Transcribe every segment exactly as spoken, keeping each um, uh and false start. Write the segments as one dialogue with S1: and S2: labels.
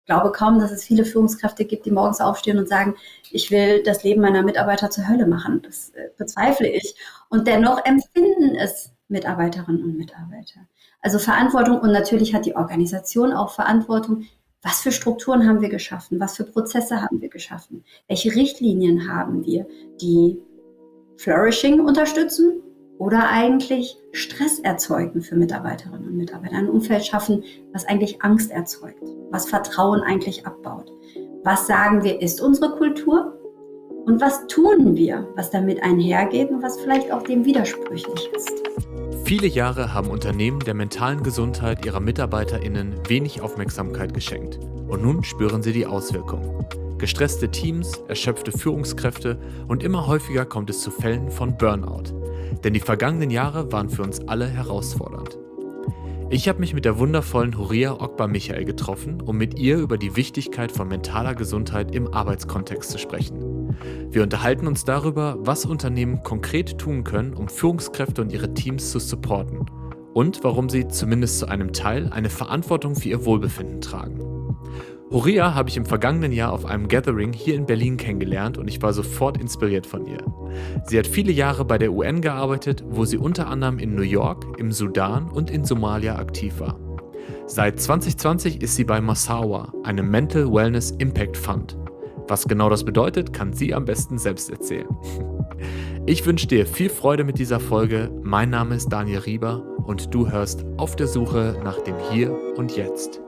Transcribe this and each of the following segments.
S1: glaube kaum, dass es viele Führungskräfte gibt, die morgens aufstehen und sagen, ich will das Leben meiner Mitarbeiter zur Hölle machen. Das äh, bezweifle ich. Und dennoch empfinden es Mitarbeiterinnen und Mitarbeiter. Also Verantwortung, und natürlich hat die Organisation auch Verantwortung. Was für Strukturen haben wir geschaffen? Was für Prozesse haben wir geschaffen? Welche Richtlinien haben wir, die Flourishing unterstützen oder eigentlich Stress erzeugen für Mitarbeiterinnen und Mitarbeiter? Ein Umfeld schaffen, was eigentlich Angst erzeugt, was Vertrauen eigentlich abbaut. Was sagen wir, ist unsere Kultur? Und was tun wir, was damit einhergeht und was vielleicht auch dem widersprüchlich ist?
S2: Viele Jahre haben Unternehmen der mentalen Gesundheit ihrer MitarbeiterInnen wenig Aufmerksamkeit geschenkt. Und nun spüren sie die Auswirkungen. Gestresste Teams, erschöpfte Führungskräfte und immer häufiger kommt es zu Fällen von Burnout. Denn die vergangenen Jahre waren für uns alle herausfordernd. Ich habe mich mit der wundervollen Horia Ogba-Michael getroffen, um mit ihr über die Wichtigkeit von mentaler Gesundheit im Arbeitskontext zu sprechen. Wir unterhalten uns darüber, was Unternehmen konkret tun können, um Führungskräfte und ihre Teams zu supporten und warum sie zumindest zu einem Teil eine Verantwortung für ihr Wohlbefinden tragen. Horia habe ich im vergangenen Jahr auf einem Gathering hier in Berlin kennengelernt und ich war sofort inspiriert von ihr. Sie hat viele Jahre bei der U N gearbeitet, wo sie unter anderem in New York, im Sudan und in Somalia aktiv war. Seit zwanzig zwanzig ist sie bei Massawa, einem Mental Wellness Impact Fund. Was genau das bedeutet, kann sie am besten selbst erzählen. Ich wünsche dir viel Freude mit dieser Folge. Mein Name ist Daniel Rieber und du hörst Auf der Suche nach dem Hier und Jetzt.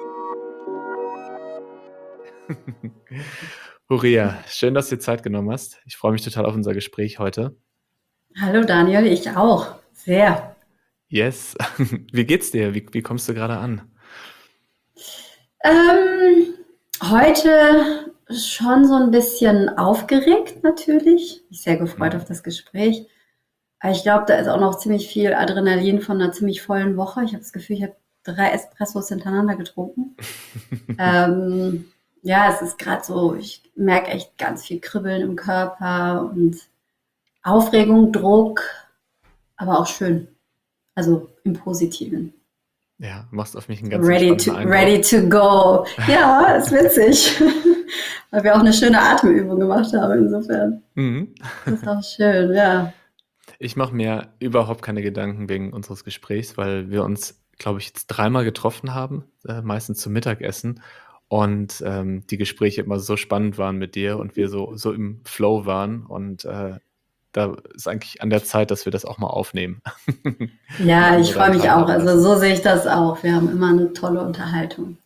S2: Horia, schön, dass du dir Zeit genommen hast. Ich freue mich total auf unser Gespräch heute.
S1: Hallo Daniel, ich auch. Sehr.
S2: Yes. Wie geht's dir? Wie, wie kommst du gerade an?
S1: Ähm, heute schon so ein bisschen aufgeregt natürlich. Ich bin sehr gefreut
S2: Mhm.
S1: auf das Gespräch. Aber ich glaube, da ist auch noch ziemlich viel Adrenalin von einer ziemlich vollen Woche. Ich habe das Gefühl, ich habe drei Espressos hintereinander getrunken. ähm, ja, es ist gerade so, ich merke echt ganz viel Kribbeln im Körper und Aufregung, Druck, aber auch schön. Also im Positiven.
S2: Ja, machst auf mich einen
S1: So
S2: ganz
S1: ready
S2: entspannten
S1: to,
S2: Eindruck.
S1: ready to go. Ja, ist witzig. Weil wir auch eine schöne Atemübung gemacht haben, insofern.
S2: Mhm.
S1: Das ist auch schön, ja.
S2: Ich mache mir überhaupt keine Gedanken wegen unseres Gesprächs, weil wir uns, glaube ich, jetzt dreimal getroffen haben, äh, meistens zum Mittagessen. Und ähm, die Gespräche immer so spannend waren mit dir und wir so, so im Flow waren. Und äh, da ist eigentlich an der Zeit, dass wir das auch mal aufnehmen. Und
S1: Ja, ich
S2: andere
S1: freue
S2: daran
S1: mich auch.
S2: teilhaben
S1: Also
S2: lassen.
S1: so sehe ich das auch. Wir haben immer eine tolle Unterhaltung.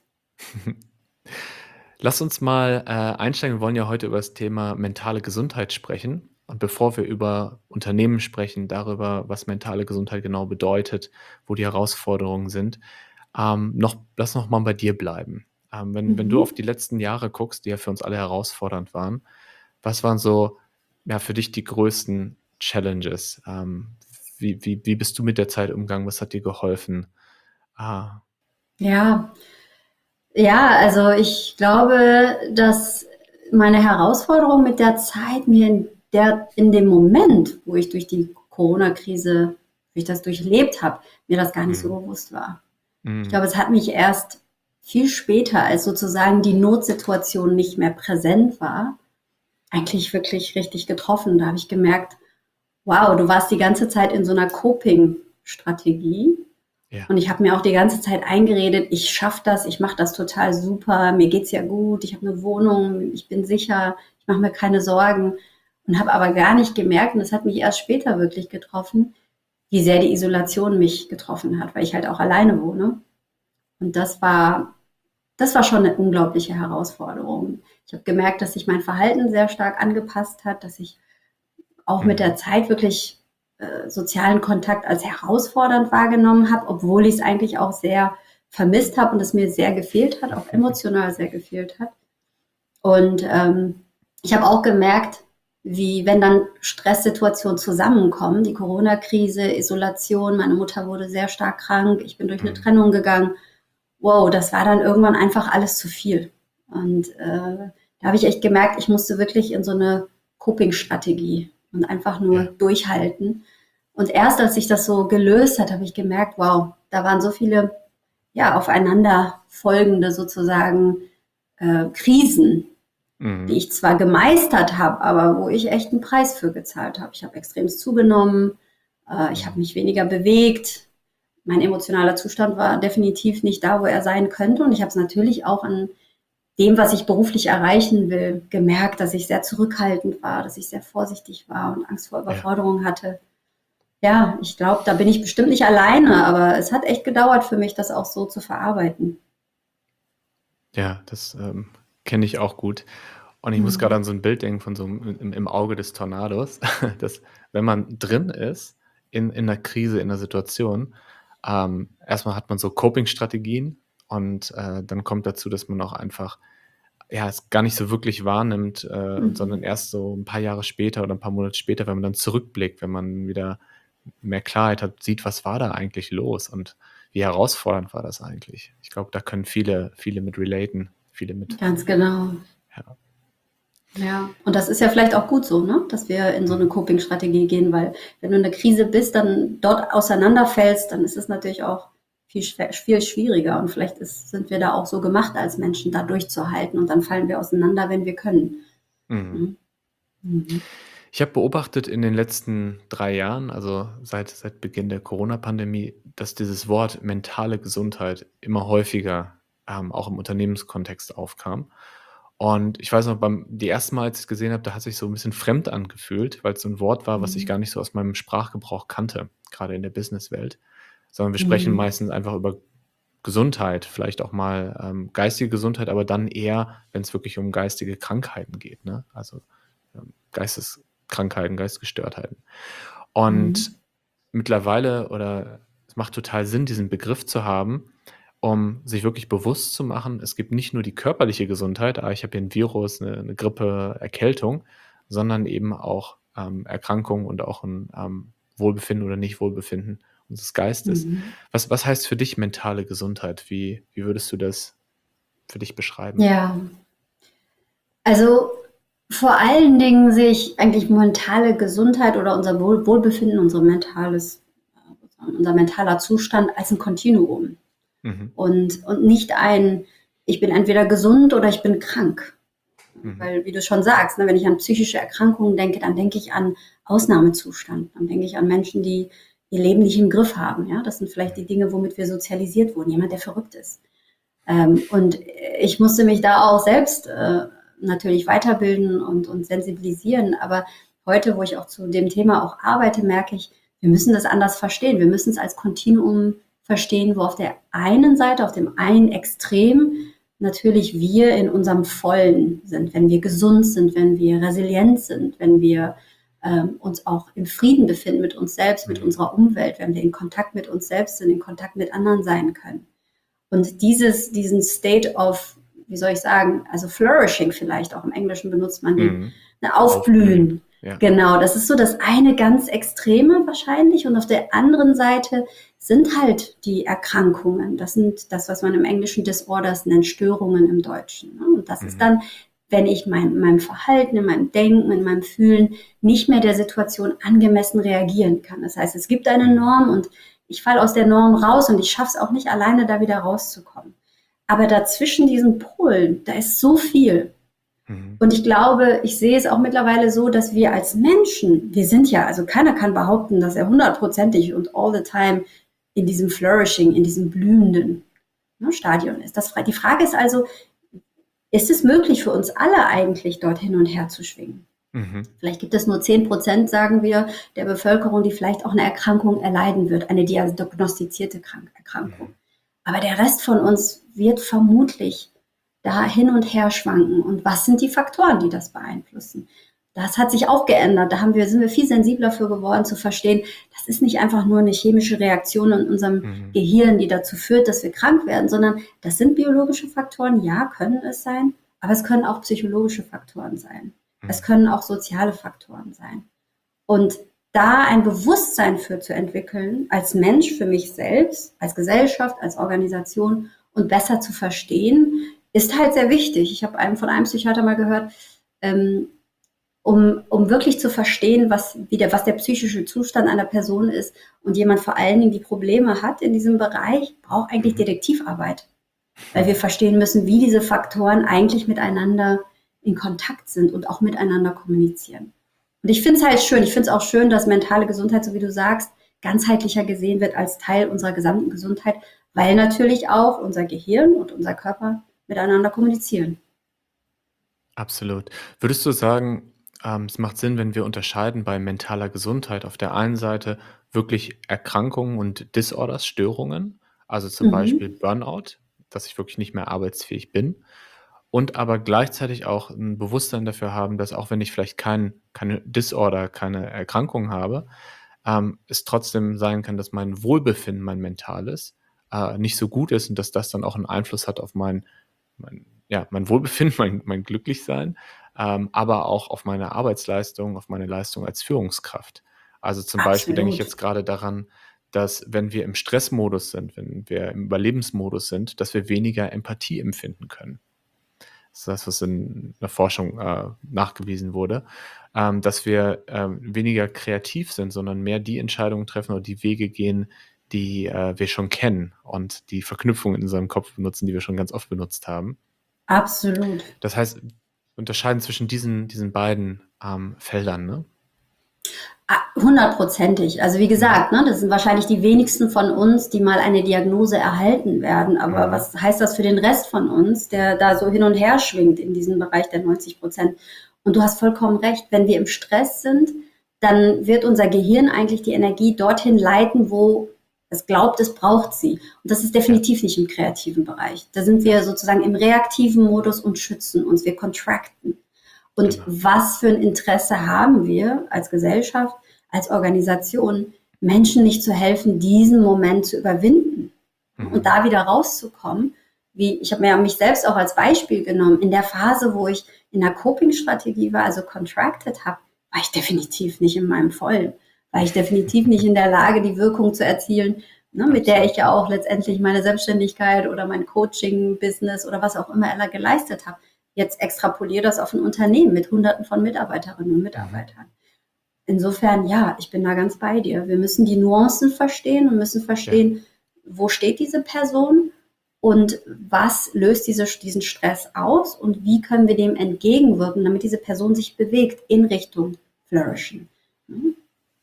S2: Lass uns mal äh, einsteigen. Wir wollen ja heute über das Thema mentale Gesundheit sprechen. Und bevor wir über Unternehmen sprechen, darüber, was mentale Gesundheit genau bedeutet, wo die Herausforderungen sind, ähm, noch, lass noch mal bei dir bleiben. Ähm, wenn, wenn du auf
S1: Mhm.
S2: die letzten Jahre guckst, die ja für uns alle herausfordernd waren, was waren so ja, für dich die größten Challenges? Ähm, wie, wie, wie bist du mit der Zeit umgegangen? Was hat dir geholfen? Ah,
S1: Ja, ja, also ich glaube, dass meine Herausforderung mit der Zeit mir in, der, in dem Moment, wo ich durch die Corona-Krise, wo ich das durchlebt habe, mir das gar nicht so
S2: mm,
S1: bewusst war. Ich
S2: mm,
S1: glaube, es hat mich erst viel später, als sozusagen die Notsituation nicht mehr präsent war, eigentlich wirklich richtig getroffen. Da habe ich gemerkt, wow, du warst die ganze Zeit in so einer Coping-Strategie.
S2: ja.
S1: Und ich habe mir auch die ganze Zeit eingeredet, ich schaffe das, ich mache das total super, mir geht's ja gut, ich habe eine Wohnung, ich bin sicher, ich mache mir keine Sorgen. Und habe aber gar nicht gemerkt, und das hat mich erst später wirklich getroffen, wie sehr die Isolation mich getroffen hat, weil ich halt auch alleine wohne. Und das war, das war schon eine unglaubliche Herausforderung. Ich habe gemerkt, dass sich mein Verhalten sehr stark angepasst hat, dass ich auch mit
S2: Mm,
S1: der Zeit wirklich äh, sozialen Kontakt als herausfordernd wahrgenommen habe, obwohl ich es eigentlich auch sehr vermisst habe und es mir sehr gefehlt hat, auch emotional sehr gefehlt hat. Und ähm, ich habe auch gemerkt, wie wenn dann Stresssituationen zusammenkommen, die Corona-Krise, Isolation, meine Mutter wurde sehr stark krank, ich bin durch eine
S2: mm,
S1: Trennung gegangen. Wow, das war dann irgendwann einfach alles zu viel. Und äh, da habe ich echt gemerkt, ich musste wirklich in so eine Coping-Strategie und einfach nur
S2: ja.
S1: durchhalten. Und erst als sich das so gelöst hat, habe ich gemerkt, wow, da waren so viele ja aufeinander folgende sozusagen äh, Krisen, die
S2: Mhm.
S1: ich zwar gemeistert habe, aber wo ich echt einen Preis für gezahlt habe. Ich habe extrem zugenommen, äh, ich habe
S2: Mhm.
S1: mich weniger bewegt. Mein emotionaler Zustand war definitiv nicht da, wo er sein könnte. Und ich habe es natürlich auch an dem, was ich beruflich erreichen will, gemerkt, dass ich sehr zurückhaltend war, dass ich sehr vorsichtig war und Angst vor
S2: Ja.
S1: Überforderung hatte. Ja, ich glaube, da bin ich bestimmt nicht alleine, aber es hat echt gedauert für mich, das auch so zu verarbeiten.
S2: Ja, das ähm, kenne ich auch gut. Und ich muss gerade
S1: Mhm.
S2: an so ein Bild denken von so 'm im im Auge des Tornados, dass wenn man drin ist in in 'ner Krise, in 'ner Situation, ähm, erst hat man so Coping-Strategien und, äh, dann kommt dazu, dass man auch einfach, ja, es gar nicht so wirklich wahrnimmt, äh, und sondern
S1: Mhm.
S2: erst so ein paar Jahre später oder ein paar Monate später, wenn man dann zurückblickt, wenn man wieder mehr Klarheit hat, sieht, was war da eigentlich los und wie herausfordernd war das eigentlich? Ich glaube, da können viele viele mit relaten, viele mit
S1: Ganz genau.
S2: ja.
S1: Ja, und das ist ja vielleicht auch gut so, ne? Dass wir in so eine
S2: Mhm.
S1: Coping-Strategie gehen, weil wenn du in der Krise bist, dann dort auseinanderfällst, dann ist es natürlich auch viel, schwer, viel schwieriger. Und vielleicht ist, sind wir da auch so gemacht als Menschen, da durchzuhalten und dann fallen wir auseinander, wenn wir können.
S2: Mhm.
S1: Ne? Mhm.
S2: Ich habe beobachtet in den letzten drei Jahren, also seit seit Beginn der Corona-Pandemie, dass dieses Wort mentale Gesundheit immer häufiger, ähm, auch im Unternehmenskontext aufkam. Und ich weiß noch, beim die ersten Mal, als ich's gesehen habe, da hat sich so ein bisschen fremd angefühlt, weil's so 'n Wort war, was ich
S1: Mhm.
S2: gar nicht so aus meinem Sprachgebrauch kannte, grade in der Businesswelt. Sondern wir sprechen
S1: Mhm.
S2: meistens einfach über Gesundheit, vielleicht auch mal, ähm, geistige Gesundheit, aber dann eher, wenn's wirklich um geistige Krankheiten geht, ne? Also, ähm, Geisteskrankheiten, Geistesgestörtheiten. Und
S1: Mhm.
S2: mittlerweile oder es macht total Sinn, diesen Begriff zu haben, um sich wirklich bewusst zu machen, es gibt nicht nur die körperliche Gesundheit, ah, ich habe hier 'n Virus, 'ne 'ne Grippe, Erkältung, sondern eben auch, ähm, Erkrankungen und auch 'n, ähm, Wohlbefinden oder Nicht-Wohlbefinden unseres Geistes.
S1: Mhm.
S2: Was was heißt für dich mentale Gesundheit? Wie wie würdest du das für dich beschreiben?
S1: Ja, also vor allen Dingen sehe ich eigentlich mentale Gesundheit oder unser Wohl Wohlbefinden, unser mentales, äh, unser mentaler Zustand als ein Kontinuum.
S2: Mhm.
S1: Und, und nicht ein, ich bin entweder gesund oder ich bin krank.
S2: Mhm.
S1: Weil, wie du schon sagst, ne, wenn ich an psychische Erkrankungen denke, dann denke ich an Ausnahmezustand. Dann denke ich an Menschen, die ihr Leben nicht im Griff haben. Ja? Das sind vielleicht die Dinge, womit wir sozialisiert wurden. Jemand, der verrückt ist. Ähm, und ich musste mich da auch selbst äh, natürlich weiterbilden und, und sensibilisieren. Aber heute, wo ich auch zu dem Thema auch arbeite, merke ich, wir müssen das anders verstehen. Wir müssen es als Kontinuum verstehen, wo auf der einen Seite, auf dem einen Extrem natürlich wir in unserem Vollen sind, wenn wir gesund sind, wenn wir resilient sind, wenn wir ähm, uns auch im Frieden befinden mit uns selbst, mit
S2: Mhm.
S1: unserer Umwelt, wenn wir in Kontakt mit uns selbst sind, in Kontakt mit anderen sein können. Und dieses, diesen State of, wie soll ich sagen, also flourishing vielleicht, auch im Englischen benutzt man den,
S2: Mhm.
S1: ne,
S2: Aufblühen.
S1: aufblühen.
S2: Ja.
S1: Genau, das ist so das eine ganz Extreme wahrscheinlich. Und auf der anderen Seite sind halt die Erkrankungen. Das sind das, was man im Englischen Disorders nennt, Störungen im Deutschen. Ne? Und das ist
S2: Mhm.
S1: dann, wenn ich mein, in meinem Verhalten, in meinem Denken, in meinem Fühlen nicht mehr der Situation angemessen reagieren kann. Das heißt, es gibt eine
S2: Mhm.
S1: Norm und ich falle aus der Norm raus und ich schaffe es auch nicht alleine, da wieder rauszukommen. Aber dazwischen diesen Polen, da ist so viel.
S2: Mhm.
S1: Und ich glaube, ich sehe es auch mittlerweile so, dass wir als Menschen, wir sind ja, also keiner kann behaupten, dass er hundertprozentig und all the time in diesem Flourishing, in diesem blühenden, ne, Stadion ist. Das, die Frage ist also, ist es möglich für uns alle eigentlich, dort hin und her zu schwingen?
S2: Mhm.
S1: Vielleicht gibt es nur zehn Prozent, sagen wir, der Bevölkerung, die vielleicht auch eine Erkrankung erleiden wird, eine diagnostizierte Erkrankung.
S2: Mhm.
S1: Aber der Rest von uns wird vermutlich da hin und her schwanken. Und was sind die Faktoren, die das beeinflussen? Das hat sich auch geändert. Da haben wir, sind wir viel sensibler für geworden, zu verstehen, das ist nicht einfach nur eine chemische Reaktion in unserem
S2: Mhm.
S1: Gehirn, die dazu führt, dass wir krank werden, sondern das sind biologische Faktoren. Ja, können es sein, aber es können auch psychologische Faktoren sein. Es
S2: Mhm.
S1: können auch soziale Faktoren sein. Und da ein Bewusstsein für zu entwickeln, als Mensch für mich selbst, als Gesellschaft, als Organisation und besser zu verstehen, ist halt sehr wichtig. Ich habe einem, von einem Psychiater mal gehört, ähm, um, um wirklich zu verstehen, was, wie der, was der psychische Zustand einer Person ist und jemand vor allen Dingen die Probleme hat in diesem Bereich, braucht eigentlich
S2: Mhm.
S1: Detektivarbeit. weil wir verstehen müssen, wie diese Faktoren eigentlich miteinander in Kontakt sind und auch miteinander kommunizieren. Und ich finde es halt schön, ich finde es auch schön, dass mentale Gesundheit, so wie du sagst, ganzheitlicher gesehen wird als Teil unserer gesamten Gesundheit, weil natürlich auch unser Gehirn und unser Körper miteinander kommunizieren.
S2: Absolut. Würdest du sagen, ähm, es macht Sinn, wenn wir unterscheiden bei mentaler Gesundheit auf der einen Seite wirklich Erkrankungen und Disorders, Störungen, also zum Beispiel
S1: Mhm.
S2: Burnout, dass ich wirklich nicht mehr arbeitsfähig bin, und aber gleichzeitig auch ein Bewusstsein dafür haben, dass auch wenn ich vielleicht kein keine Disorder, keine Erkrankung habe, ähm, es trotzdem sein kann, dass mein Wohlbefinden, mein mentales, äh, nicht so gut ist und dass das dann auch einen Einfluss hat auf mein mein ja, mein Wohlbefinden, mein mein Glücklichsein, ähm, aber auch auf meine Arbeitsleistung, auf meine Leistung als Führungskraft. Also, zum Beispiel denke ich
S1: Absolut.
S2: jetzt gerade daran, dass wenn wir im Stressmodus sind, wenn wir im Überlebensmodus sind, dass wir weniger Empathie empfinden können. Das ist das, was in der Forschung, äh, nachgewiesen wurde, ähm, dass wir, ähm, weniger kreativ sind, sondern mehr die Entscheidungen treffen oder die Wege gehen, die, äh, wir schon kennen und die Verknüpfungen in unserem Kopf benutzen, die wir schon ganz oft benutzt haben.
S1: Absolut.
S2: Das heißt, unterscheiden zwischen diesen diesen beiden, ähm, Feldern, ne?
S1: Ah, hundertprozentig. Also wie
S2: Mhm.
S1: gesagt, ne, das sind wahrscheinlich die wenigsten von uns, die mal eine Diagnose erhalten werden. Aber
S2: Mhm.
S1: was heißt das für den Rest von uns, der da so hin und her schwingt in diesem Bereich der neunzig Prozent? Und du hast vollkommen recht, wenn wir im Stress sind, dann wird unser Gehirn eigentlich die Energie dorthin leiten, wo es glaubt, es braucht sie. Und das ist
S2: Ja,
S1: definitiv nicht im kreativen Bereich. Da sind
S2: ja,
S1: wir sozusagen im reaktiven Modus und schützen uns. Wir contracten. Und
S2: genau.
S1: was für ein Interesse haben wir als Gesellschaft, als Organisation, Menschen nicht zu helfen, diesen Moment zu überwinden und
S2: Mhm.
S1: da wieder rauszukommen? Wie, ich habe mir ja mich selbst auch als Beispiel genommen. In der Phase, wo ich in der Coping-Strategie war, also contracted habe, war ich definitiv nicht in meinem Vollen. War ich definitiv nicht in der Lage, die Wirkung zu erzielen, ne, mit der ich
S2: Absolut.
S1: ja auch letztendlich meine Selbstständigkeit oder mein Coaching-Business oder was auch immer geleistet habe. Jetzt extrapoliere das auf ein Unternehmen mit Hunderten von Mitarbeiterinnen und
S2: Mhm.
S1: Mitarbeitern. Insofern, ja, ich bin da ganz bei dir. Wir müssen die Nuancen verstehen und müssen
S2: Ja.
S1: verstehen, wo steht diese Person und was löst diese, diesen Stress aus und wie können wir dem entgegenwirken, damit diese Person sich bewegt in Richtung Flourishen. Mhm.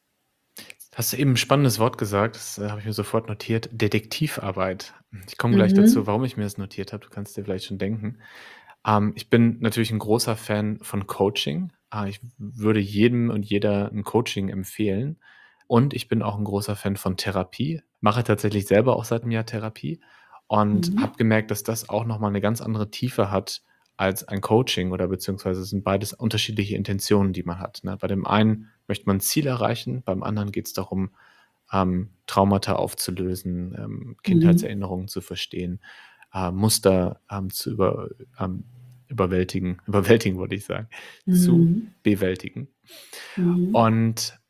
S2: Hast du eben 'n spannendes Wort gesagt, das, äh, habe ich mir sofort notiert, Detektivarbeit. Ich komme gleich dazu,
S1: Mhm.
S2: warum ich mir das notiert habe. Du kannst dir vielleicht schon denken. Ähm, ich bin natürlich ein großer Fan von Coaching. Äh, ich würde jedem und jeder ein Coaching empfehlen. Und ich bin auch ein großer Fan von Therapie, mache tatsächlich selber auch seit einem Jahr Therapie und
S1: Mhm.
S2: habe gemerkt, dass das auch noch mal 'ne ganz andere Tiefe hat als ein Coaching oder beziehungsweise es sind beides unterschiedliche Intentionen, die man hat, ne? Bei dem einen möchte man 'n Ziel erreichen, beim anderen geht's darum, ähm, Traumata aufzulösen, ähm,
S1: Mhm.
S2: Kindheitserinnerungen zu verstehen, äh, Muster, ähm, zu über ähm, überwältigen überwältigen wollte ich sagen, zu
S1: Mhm.
S2: bewältigen.
S1: Mhm.
S2: Und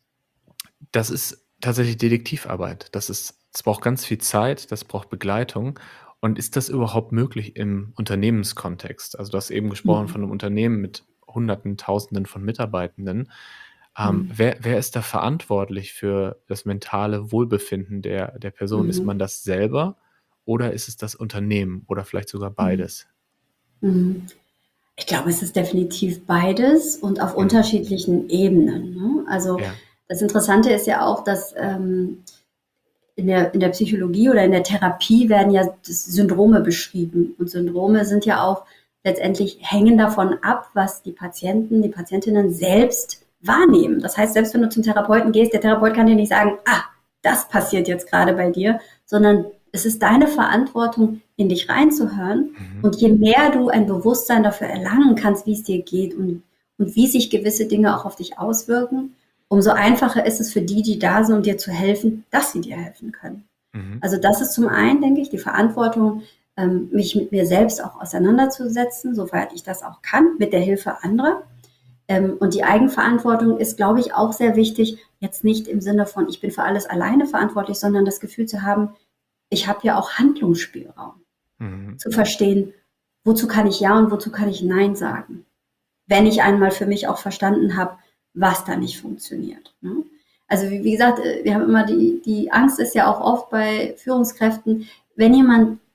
S2: das ist tatsächlich Detektivarbeit. Das ist das braucht ganz viel Zeit, das braucht Begleitung. Und ist das überhaupt möglich im Unternehmenskontext? Also, du hast eben gesprochen
S1: Mhm.
S2: von einem Unternehmen mit Hunderten, Tausenden von Mitarbeitenden. Ähm,
S1: Mhm.
S2: wer wer ist da verantwortlich für das mentale Wohlbefinden der der Person? Ist
S1: Mhm.
S2: man das selber oder ist es das Unternehmen oder vielleicht sogar
S1: Mhm.
S2: beides?
S1: Mhm. Ich glaube, es ist definitiv beides und auf
S2: Mhm.
S1: unterschiedlichen Ebenen, ne? Also,
S2: Ja.
S1: das Interessante ist ja auch, dass, ähm, in der in der Psychologie oder in der Therapie werden ja das Syndrome beschrieben. Und Syndrome sind ja auch letztendlich hängen davon ab, was die Patienten, die Patientinnen selbst wahrnehmen. Das heißt, selbst wenn du zum Therapeuten gehst, der Therapeut kann dir nicht sagen: „Ah, das passiert jetzt gerade bei dir“, sondern es ist deine Verantwortung, in dich reinzuhören.
S2: Mhm.
S1: Und je mehr du ein Bewusstsein dafür erlangen kannst, wie es dir geht und und wie sich gewisse Dinge auch auf dich auswirken, umso einfacher ist es für die, die da sind, um dir zu helfen, dass sie dir helfen können.
S2: Mhm.
S1: Also das ist zum einen, denke ich, die Verantwortung, ähm, mich mit mir selbst auch auseinanderzusetzen, soweit ich das auch kann, mit der Hilfe anderer. Ähm, und die Eigenverantwortung ist, glaube ich, auch sehr wichtig, jetzt nicht im Sinne von, ich bin für alles alleine verantwortlich, sondern das Gefühl zu haben, ich habe ja auch Handlungsspielraum.
S2: Mhm.
S1: Zu verstehen, wozu kann ich Ja und wozu kann ich Nein sagen, wenn ich einmal für mich auch verstanden habe, was da nicht funktioniert. Ne? Also wie, wie gesagt, äh, wir haben immer die, die Angst ist ja auch oft bei Führungskräften, wenn jemand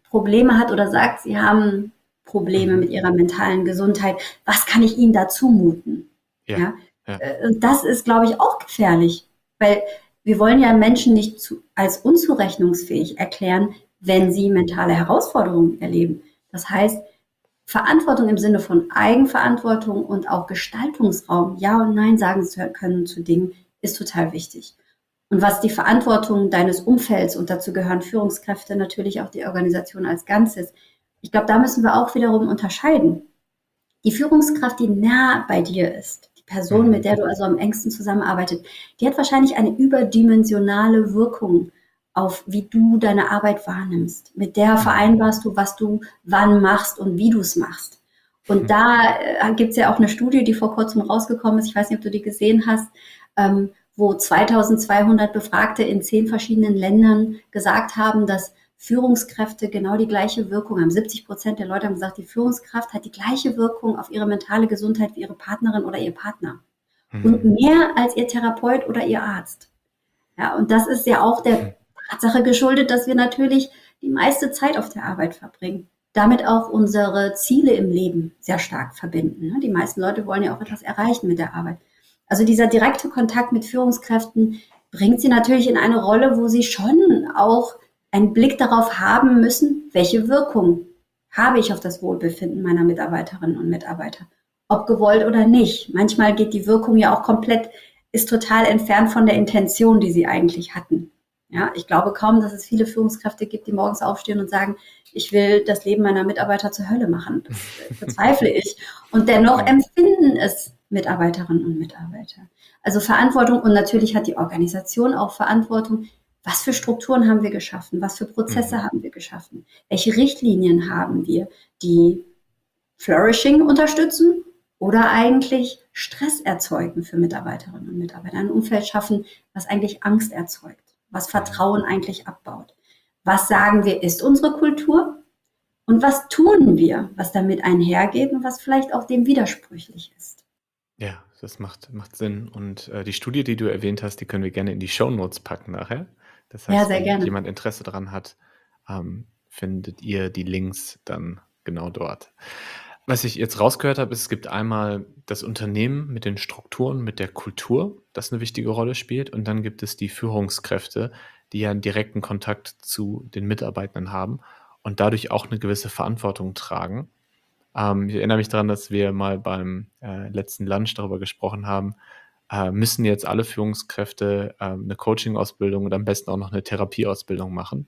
S1: Probleme hat oder sagt, sie haben Probleme mit ihrer mentalen Gesundheit, was kann ich ihnen da zumuten?
S2: Ja,
S1: Ja?
S2: ja.
S1: Äh, Und das ist, glaube ich, auch gefährlich, weil wir wollen ja Menschen nicht zu, als unzurechnungsfähig erklären, wenn sie mentale Herausforderungen erleben. Das heißt, Verantwortung im Sinne von Eigenverantwortung und auch Gestaltungsraum, Ja und Nein sagen zu können zu Dingen, ist total wichtig. Und was die Verantwortung deines Umfelds, und dazu gehören Führungskräfte, natürlich auch die Organisation als Ganzes, ich glaube, da müssen wir auch wiederum unterscheiden. Die Führungskraft, die nah bei dir ist, die Person, mit der du also am engsten zusammenarbeitet, die hat wahrscheinlich eine überdimensionale Wirkung auf, wie du deine Arbeit wahrnimmst. Mit der vereinbarst du, was du wann machst und wie du es machst. Und da äh, gibt es ja auch eine Studie, die vor kurzem rausgekommen ist, ich weiß nicht, ob du die gesehen hast, ähm, wo zweitausendzweihundert Befragte in zehn verschiedenen Ländern gesagt haben, dass Führungskräfte genau die gleiche Wirkung haben. siebzig Prozent der Leute haben gesagt, die Führungskraft hat die gleiche Wirkung auf ihre mentale Gesundheit wie ihre Partnerin oder ihr Partner. Und mehr als ihr Therapeut oder ihr Arzt. Ja, und das ist ja auch der Tatsache geschuldet, dass wir natürlich die meiste Zeit auf der Arbeit verbringen. Damit auch unsere Ziele im Leben sehr stark verbinden. Die meisten Leute wollen ja auch etwas erreichen mit der Arbeit. Also dieser direkte Kontakt mit Führungskräften bringt sie natürlich in eine Rolle, wo sie schon auch einen Blick darauf haben müssen, welche Wirkung habe ich auf das Wohlbefinden meiner Mitarbeiterinnen und Mitarbeiter, ob gewollt oder nicht. Manchmal geht die Wirkung ja auch komplett, ist total entfernt von der Intention, die sie eigentlich hatten. Ja, ich glaube kaum, dass es viele Führungskräfte gibt, die morgens aufstehen und sagen, ich will das Leben meiner Mitarbeiter zur Hölle machen. Das bezweifle ich. Und dennoch empfinden es Mitarbeiterinnen und Mitarbeiter. Also Verantwortung, und natürlich hat die Organisation auch Verantwortung. Was für Strukturen haben wir geschaffen? Was für Prozesse mhm. haben wir geschaffen? Welche Richtlinien haben wir, die Flourishing unterstützen oder eigentlich Stress erzeugen für Mitarbeiterinnen und Mitarbeiter? Ein Umfeld schaffen, was eigentlich Angst erzeugt, was Vertrauen eigentlich abbaut. Was sagen wir, ist unsere Kultur? Und was tun wir, was damit einhergeht und was vielleicht auch dem widersprüchlich ist?
S2: Ja, das macht, macht Sinn. Und äh, die Studie, die du erwähnt hast, die können wir gerne in die Shownotes packen nachher. Das heißt,
S1: Ja, sehr
S2: wenn
S1: gerne.
S2: jemand Interesse daran hat, ähm, findet ihr die Links dann genau dort. Was ich jetzt rausgehört habe, ist, es gibt einmal das Unternehmen mit den Strukturen, mit der Kultur, das eine wichtige Rolle spielt. Und dann gibt es die Führungskräfte, die ja einen direkten Kontakt zu den Mitarbeitern haben und dadurch auch eine gewisse Verantwortung tragen. Ähm, ich erinnere mich daran, dass wir mal beim äh, letzten Lunch darüber gesprochen haben, äh, müssen jetzt alle Führungskräfte äh, eine Coaching-Ausbildung und am besten auch noch eine Therapieausbildung machen.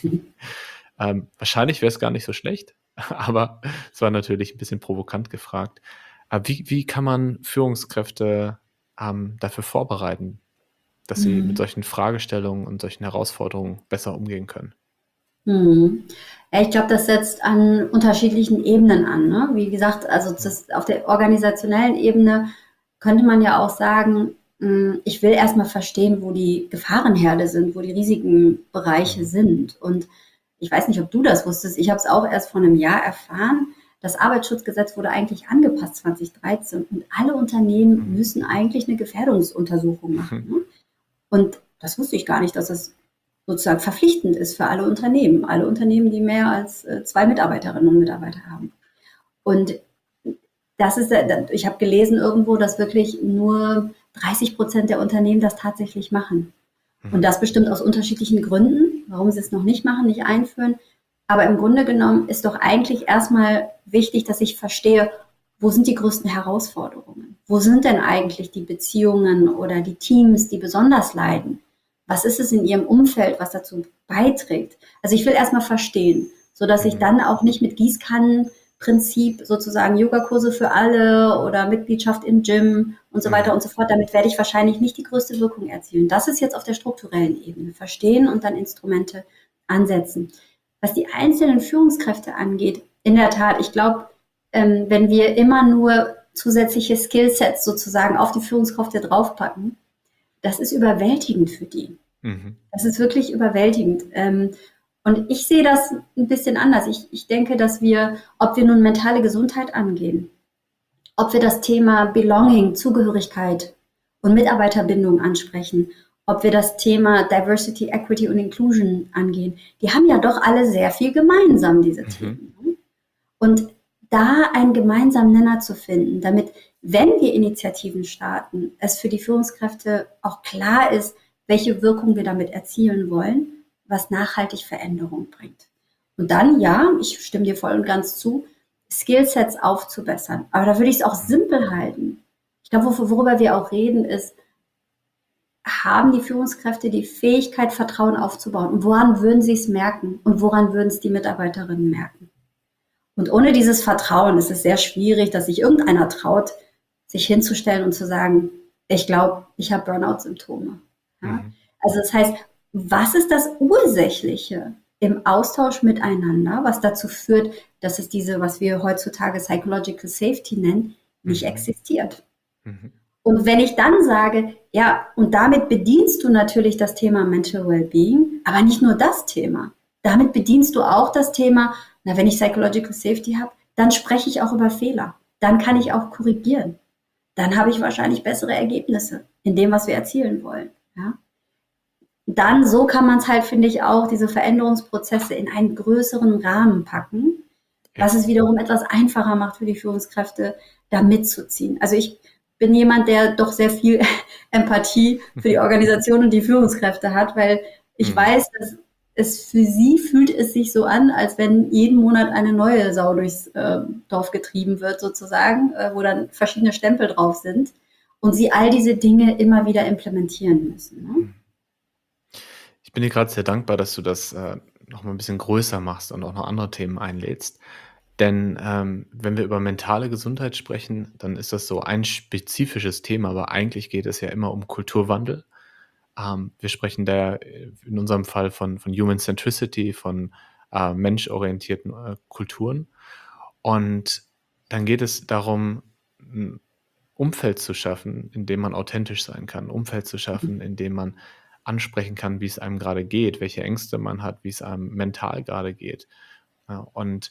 S2: ähm, wahrscheinlich wäre es gar nicht so schlecht, aber es war natürlich ein bisschen provokant gefragt. Aber wie, wie kann man Führungskräfte ähm, dafür vorbereiten, dass sie
S1: Mhm.
S2: mit solchen Fragestellungen und solchen Herausforderungen besser umgehen können?
S1: Mhm. Ja, ich glaube, das setzt an unterschiedlichen Ebenen an. Ne? Wie gesagt, also das, auf der organisationellen Ebene könnte man ja auch sagen, mh, ich will erstmal verstehen, wo die Gefahrenherde sind, wo die Risikenbereiche sind. Und ich weiß nicht, ob du das wusstest, ich habe es auch erst vor einem Jahr erfahren. Das Arbeitsschutzgesetz wurde eigentlich angepasst zwanzig dreizehn und alle Unternehmen müssen eigentlich eine Gefährdungsuntersuchung machen. Ne? Und das wusste ich gar nicht, dass das sozusagen verpflichtend ist für alle Unternehmen. Alle Unternehmen, die mehr als äh, zwei Mitarbeiterinnen und Mitarbeiter haben. Und das ist, äh, ich habe gelesen irgendwo, dass wirklich nur dreißig Prozent der Unternehmen das tatsächlich machen. Und das bestimmt aus unterschiedlichen Gründen, warum sie es noch nicht machen, nicht einführen. Aber im Grunde genommen ist doch eigentlich erstmal wichtig, dass ich verstehe, wo sind die größten Herausforderungen? Wo sind denn eigentlich die Beziehungen oder die Teams, die besonders leiden? Was ist es in ihrem Umfeld, was dazu beiträgt? Also ich will erstmal verstehen, sodass ich dann auch nicht mit Gießkannenprinzip sozusagen Yogakurse für alle oder Mitgliedschaft im Gym und so weiter und so fort, damit werde ich wahrscheinlich nicht die größte Wirkung erzielen. Das ist jetzt auf der strukturellen Ebene. Verstehen und dann Instrumente ansetzen. Was die einzelnen Führungskräfte angeht, in der Tat, ich glaube, ähm, wenn wir immer nur zusätzliche Skillsets sozusagen auf die Führungskräfte draufpacken, das ist überwältigend für die. Mhm. Das ist wirklich überwältigend. Ähm, und ich sehe das ein bisschen anders. Ich, ich denke, dass wir, ob wir nun mentale Gesundheit angehen, ob wir das Thema Belonging, Zugehörigkeit und Mitarbeiterbindung ansprechen, ob wir das Thema Diversity, Equity und Inclusion angehen, die haben ja doch alle sehr viel gemeinsam, diese
S2: Mhm.
S1: Themen. Ne? Und da einen gemeinsamen Nenner zu finden, damit, wenn wir Initiativen starten, es für die Führungskräfte auch klar ist, welche Wirkung wir damit erzielen wollen, was nachhaltig Veränderung bringt. Und dann, ja, ich stimme dir voll und ganz zu, Skillsets aufzubessern. Aber da würde ich es auch simpel halten. Ich glaube, wor- worüber wir auch reden, ist, haben die Führungskräfte die Fähigkeit, Vertrauen aufzubauen? Und woran würden sie es merken? Und woran würden es die Mitarbeiterinnen merken? Und ohne dieses Vertrauen ist es sehr schwierig, dass sich irgendeiner traut, sich hinzustellen und zu sagen, ich glaube, ich habe Burnout-Symptome. Ja?
S2: Mhm.
S1: Also das heißt, was ist das Ursächliche im Austausch miteinander, was dazu führt, dass es diese, was wir heutzutage Psychological Safety nennen, nicht
S2: Mhm.
S1: existiert?
S2: Mhm.
S1: Und wenn ich dann sage, ja, und damit bedienst du natürlich das Thema Mental Wellbeing, aber nicht nur das Thema. Damit bedienst du auch das Thema, na, wenn ich Psychological Safety habe, dann spreche ich auch über Fehler. Dann kann ich auch korrigieren. Dann habe ich wahrscheinlich bessere Ergebnisse in dem, was wir erzielen wollen. Ja? Dann, so kann man es halt, finde ich, auch diese Veränderungsprozesse in einen größeren Rahmen packen,
S2: Ja.
S1: was es wiederum etwas einfacher macht für die Führungskräfte, da mitzuziehen. Also ich bin jemand, der doch sehr viel Empathie für die Organisation und die Führungskräfte hat, weil ich
S2: Mhm.
S1: weiß, dass es für sie fühlt es sich so an, als wenn jeden Monat eine neue Sau durchs äh, Dorf getrieben wird, sozusagen, äh, wo dann verschiedene Stempel drauf sind und sie all diese Dinge immer wieder implementieren müssen. Ne?
S2: Mhm. Ich bin dir gerade sehr dankbar, dass du das äh, noch mal ein bisschen größer machst und auch noch andere Themen einlädst. Denn ähm, wenn wir über mentale Gesundheit sprechen, dann ist das so ein spezifisches Thema, aber eigentlich geht es ja immer um Kulturwandel. Ähm, wir sprechen da äh, in unserem Fall von, von Human Centricity, von äh, menschorientierten äh, Kulturen. Und dann geht es darum, ein Umfeld zu schaffen, in dem man authentisch sein kann, ein Umfeld zu schaffen, in dem man ansprechen kann, wie es einem gerade geht, welche Ängste man hat, wie es einem mental gerade geht. Ja, und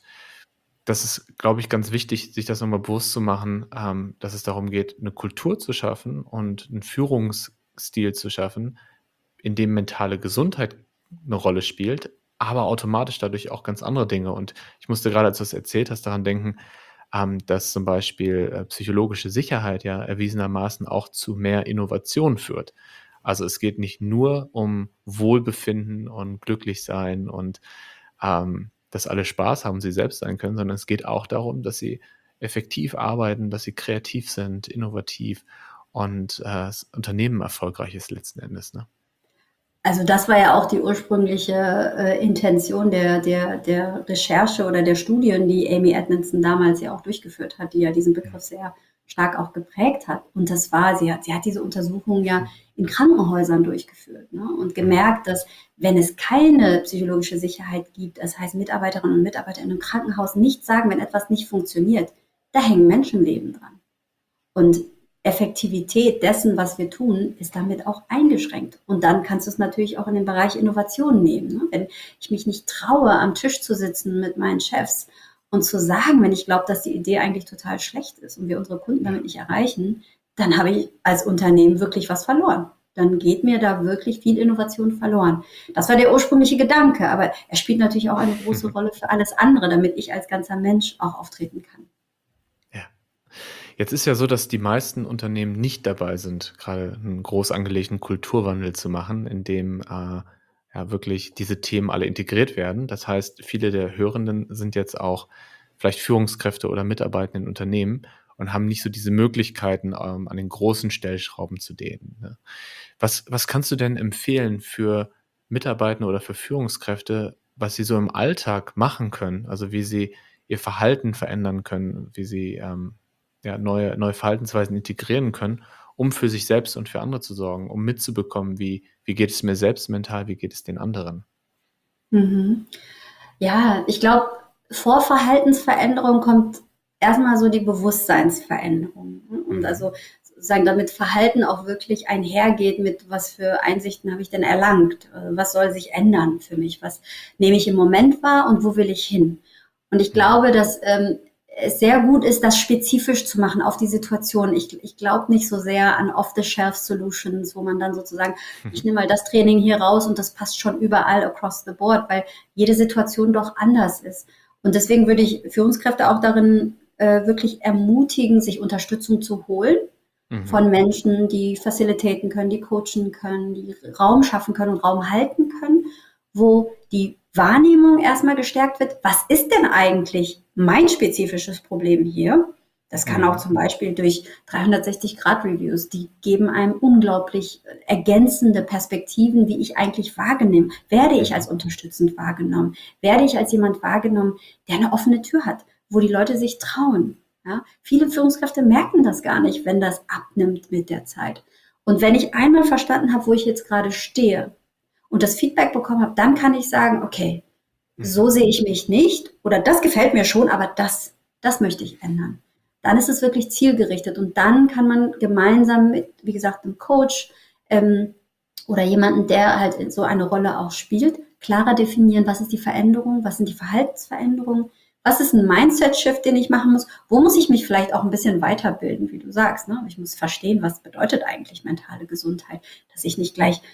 S2: das ist, glaube ich, ganz wichtig, sich das nochmal bewusst zu machen, ähm, dass es darum geht, eine Kultur zu schaffen und einen Führungsstil zu schaffen, in dem mentale Gesundheit eine Rolle spielt, aber automatisch dadurch auch ganz andere Dinge. Und ich musste gerade, als du es erzählt hast, daran denken, ähm, dass zum Beispiel äh, psychologische Sicherheit ja erwiesenermaßen auch zu mehr Innovation führt. Also es geht nicht nur um Wohlbefinden und glücklich sein und ähm, dass alle Spaß haben, sie selbst sein können, sondern es geht auch darum, dass sie effektiv arbeiten, dass sie kreativ sind, innovativ und äh, das Unternehmen erfolgreich ist letzten Endes. Ne?
S1: Also das war ja auch die ursprüngliche äh, Intention der, der, der Recherche oder der Studien, die Amy Edmondson damals ja auch durchgeführt hat, die ja diesen Begriff sehr stark auch geprägt hat. Und das war, sie hat, sie hat diese Untersuchung ja in Krankenhäusern durchgeführt, ne? Und gemerkt, dass wenn es keine psychologische Sicherheit gibt, das heißt Mitarbeiterinnen und Mitarbeiter in einem Krankenhaus nicht sagen, wenn etwas nicht funktioniert, da hängen Menschenleben dran. Und Effektivität dessen, was wir tun, ist damit auch eingeschränkt. Und dann kannst du es natürlich auch in den Bereich Innovation nehmen. Ne? Wenn ich mich nicht traue, am Tisch zu sitzen mit meinen Chefs und zu sagen, wenn ich glaube, dass die Idee eigentlich total schlecht ist und wir unsere Kunden damit nicht erreichen, dann habe ich als Unternehmen wirklich was verloren. Dann geht mir da wirklich viel Innovation verloren. Das war der ursprüngliche Gedanke, aber er spielt natürlich auch eine große Rolle für alles andere, damit ich als ganzer Mensch auch auftreten kann.
S2: Ja. Jetzt ist ja so, dass die meisten Unternehmen nicht dabei sind, gerade einen groß angelegten Kulturwandel zu machen, in dem äh, ja wirklich diese Themen alle integriert werden. Das heißt, viele der Hörenden sind jetzt auch vielleicht Führungskräfte oder Mitarbeiter in Unternehmen und haben nicht so diese Möglichkeiten, ähm, an den großen Stellschrauben zu dehnen. Ne? Was, was kannst du denn empfehlen für Mitarbeiter oder für Führungskräfte, was sie so im Alltag machen können? Also wie sie ihr Verhalten verändern können, wie sie ähm, ja, neue, neue Verhaltensweisen integrieren können, um für sich selbst und für andere zu sorgen, um mitzubekommen, wie, wie geht es mir selbst mental, wie geht es den anderen.
S1: Mhm. Ja, ich glaube, vor Verhaltensveränderung kommt erstmal so die Bewusstseinsveränderung. Ne? Und
S2: Mhm.
S1: also sozusagen damit Verhalten auch wirklich einhergeht mit, was für Einsichten habe ich denn erlangt? Äh, Was soll sich ändern für mich? Was nehme ich im Moment wahr und wo will ich hin? Und ich
S2: Mhm.
S1: glaube, dass ähm, es sehr gut ist, das spezifisch zu machen auf die Situation. Ich, ich glaube nicht so sehr an Off-the-Shelf-Solutions, wo man dann sozusagen, ich nehme mal das Training hier raus und das passt schon überall across the board, weil jede Situation doch anders ist. Und deswegen würde ich Führungskräfte auch darin äh, wirklich ermutigen, sich Unterstützung zu holen
S2: Mhm.
S1: von Menschen, die facilitaten können, die coachen können, die Raum schaffen können und Raum halten können, wo die Wahrnehmung erstmal gestärkt wird. Was ist denn eigentlich mein spezifisches Problem hier? Das kann auch
S2: Mhm.
S1: zum Beispiel durch dreihundertsechzig-Grad-Reviews, die geben einem unglaublich ergänzende Perspektiven, wie ich eigentlich wahrnehme. Werde ich als unterstützend wahrgenommen? Werde ich als jemand wahrgenommen, der eine offene Tür hat, wo die Leute sich trauen? Ja? Viele Führungskräfte merken das gar nicht, wenn das abnimmt mit der Zeit. Und wenn ich einmal verstanden habe, wo ich jetzt gerade stehe und das Feedback bekommen habe, dann kann ich sagen, okay, so sehe ich mich nicht oder das gefällt mir schon, aber das, das möchte ich ändern. Dann ist es wirklich zielgerichtet und dann kann man gemeinsam mit, wie gesagt, einem Coach ähm, oder jemanden, der halt so eine Rolle auch spielt, klarer definieren, was ist die Veränderung, was sind die Verhaltensveränderungen, was ist ein Mindset-Shift, den ich machen muss, wo muss ich mich vielleicht auch ein bisschen weiterbilden, wie du sagst. Ne? Ich muss verstehen, was bedeutet eigentlich mentale Gesundheit, dass ich nicht gleich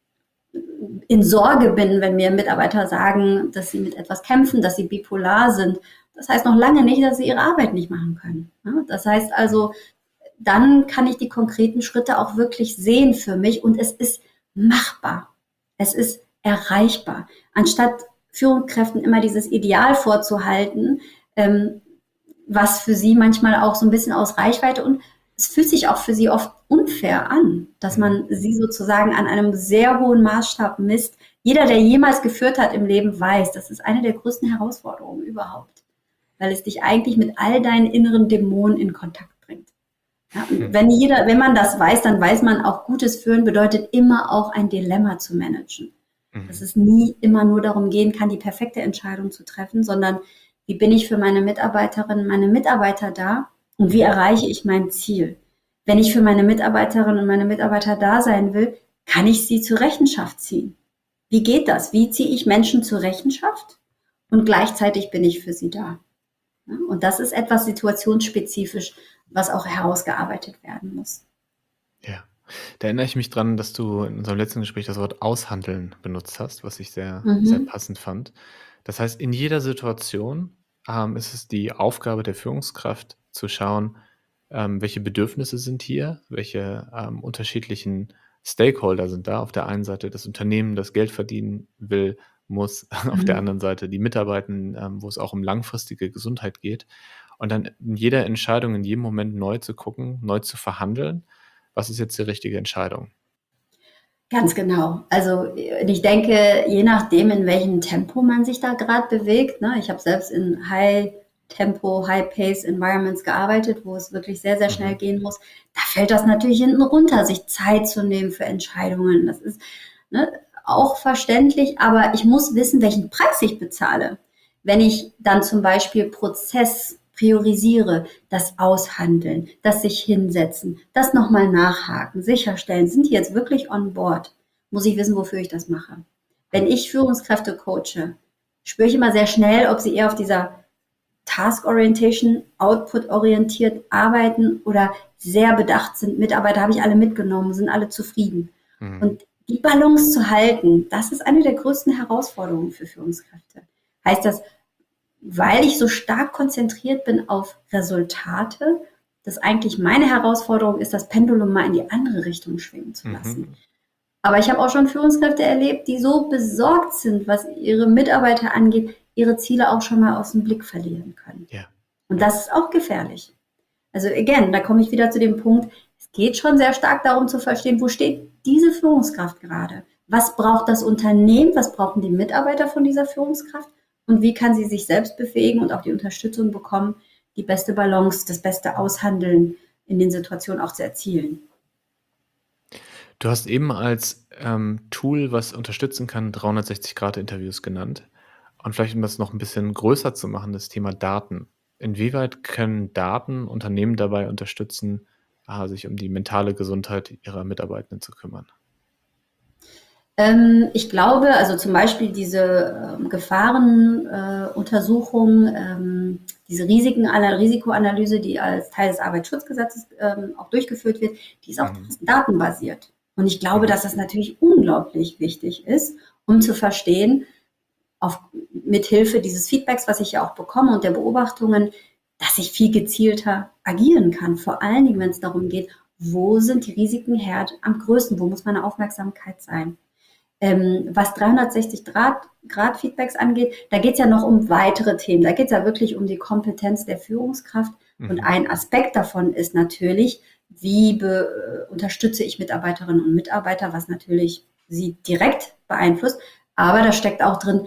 S1: in Sorge bin, wenn mir Mitarbeiter sagen, dass sie mit etwas kämpfen, dass sie bipolar sind. Das heißt noch lange nicht, dass sie ihre Arbeit nicht machen können. Das heißt also, dann kann ich die konkreten Schritte auch wirklich sehen für mich und es ist machbar. Es ist erreichbar. Anstatt Führungskräften immer dieses Ideal vorzuhalten, ähm, was für sie manchmal auch so ein bisschen aus Reichweite und es fühlt sich auch für sie oft unfair an, dass man sie sozusagen an einem sehr hohen Maßstab misst. Jeder, der jemals geführt hat im Leben, weiß, das ist eine der größten Herausforderungen überhaupt, weil es dich eigentlich mit all deinen inneren Dämonen in Kontakt bringt. Ja, und wenn jeder, wenn man das weiß, dann weiß man auch, gutes Führen bedeutet immer auch ein Dilemma zu managen. Dass es nie immer nur darum gehen kann, die perfekte Entscheidung zu treffen, sondern wie bin ich für meine Mitarbeiterinnen, meine Mitarbeiter da und wie erreiche ich mein Ziel? Wenn ich für meine Mitarbeiterinnen und meine Mitarbeiter da sein will, kann ich sie zur Rechenschaft ziehen. Wie geht das? Wie ziehe ich Menschen zur Rechenschaft? Und gleichzeitig bin ich für sie da. Ja, und das ist etwas situationsspezifisch, was auch herausgearbeitet werden muss.
S2: Ja. Da erinnere ich mich dran, dass du in unserem letzten Gespräch das Wort aushandeln benutzt hast, was ich sehr, sehr
S1: Mhm.
S2: passend fand. Das heißt, in jeder Situation ähm, ist es die Aufgabe der Führungskraft zu schauen, ähm, welche Bedürfnisse sind hier, welche ähm, unterschiedlichen Stakeholder sind da. Auf der einen Seite das Unternehmen, das Geld verdienen will, muss, auf der
S1: Mhm.
S2: anderen Seite die Mitarbeitenden, ähm, wo es auch um langfristige Gesundheit geht. Und dann in jeder Entscheidung, in jedem Moment neu zu gucken, neu zu verhandeln, was ist jetzt die richtige Entscheidung?
S1: Ganz genau. Also ich denke, je nachdem, in welchem Tempo man sich da gerade bewegt, ne, ich habe selbst in High-Tempo, High-Pace-Environments gearbeitet, wo es wirklich sehr, sehr schnell
S2: Mhm.
S1: gehen muss. Da fällt das natürlich hinten runter, sich Zeit zu nehmen für Entscheidungen. Das ist ne, auch verständlich, aber ich muss wissen, welchen Preis ich bezahle. Wenn ich dann zum Beispiel Prozess priorisiere, das Aushandeln, das sich hinsetzen, das nochmal nachhaken, sicherstellen, sind die jetzt wirklich on board? Muss ich wissen, wofür ich das mache. Wenn ich Führungskräfte coache, spüre ich immer sehr schnell, ob sie eher auf dieser Task-Orientation, Output-orientiert arbeiten oder sehr bedacht sind. Mitarbeiter habe ich alle mitgenommen, sind alle zufrieden.
S2: Mhm.
S1: Und die Balance zu halten, das ist eine der größten Herausforderungen für Führungskräfte. Heißt das, weil ich so stark konzentriert bin auf Resultate, dass eigentlich meine Herausforderung ist, das Pendulum mal in die andere Richtung schwingen zu lassen.
S2: Mhm.
S1: Aber ich habe auch schon Führungskräfte erlebt, die so besorgt sind, was ihre Mitarbeiter angeht, ihre Ziele auch schon mal aus dem Blick verlieren können.
S2: Ja.
S1: Und das ist auch gefährlich. Also again, da komme ich wieder zu dem Punkt, es geht schon sehr stark darum zu verstehen, wo steht diese Führungskraft gerade? Was braucht das Unternehmen? Was brauchen die Mitarbeiter von dieser Führungskraft? Und wie kann sie sich selbst befähigen und auch die Unterstützung bekommen, die beste Balance, das beste Aushandeln in den Situationen auch zu erzielen?
S2: Du hast eben als ähm, Tool, was unterstützen kann, dreihundertsechzig-Grad-Interviews genannt. Und vielleicht, um das noch ein bisschen größer zu machen, das Thema Daten. Inwieweit können Daten Unternehmen dabei unterstützen, ah, sich um die mentale Gesundheit ihrer Mitarbeitenden zu kümmern?
S1: Ähm, ich glaube, also zum Beispiel diese ähm, Gefahrenuntersuchung, äh, ähm, diese Risiken, Risikoanalyse, die als Teil des Arbeitsschutzgesetzes ähm, auch durchgeführt wird, die ist auch
S2: Mhm.
S1: datenbasiert. Und ich glaube,
S2: Mhm.
S1: dass das natürlich unglaublich wichtig ist, um zu verstehen, auf, mit Hilfe dieses Feedbacks, was ich ja auch bekomme und der Beobachtungen, dass ich viel gezielter agieren kann. Vor allen Dingen, wenn es darum geht, wo sind die Risiken Herd am größten, wo muss meine Aufmerksamkeit sein. Ähm, was dreihundertsechzig Grad, Grad Feedbacks angeht, da geht es ja noch um weitere Themen. Da geht es ja wirklich um die Kompetenz der Führungskraft. Und
S2: Mhm.
S1: ein Aspekt davon ist natürlich, wie be, äh, unterstütze ich Mitarbeiterinnen und Mitarbeiter, was natürlich sie direkt beeinflusst. Aber da steckt auch drin,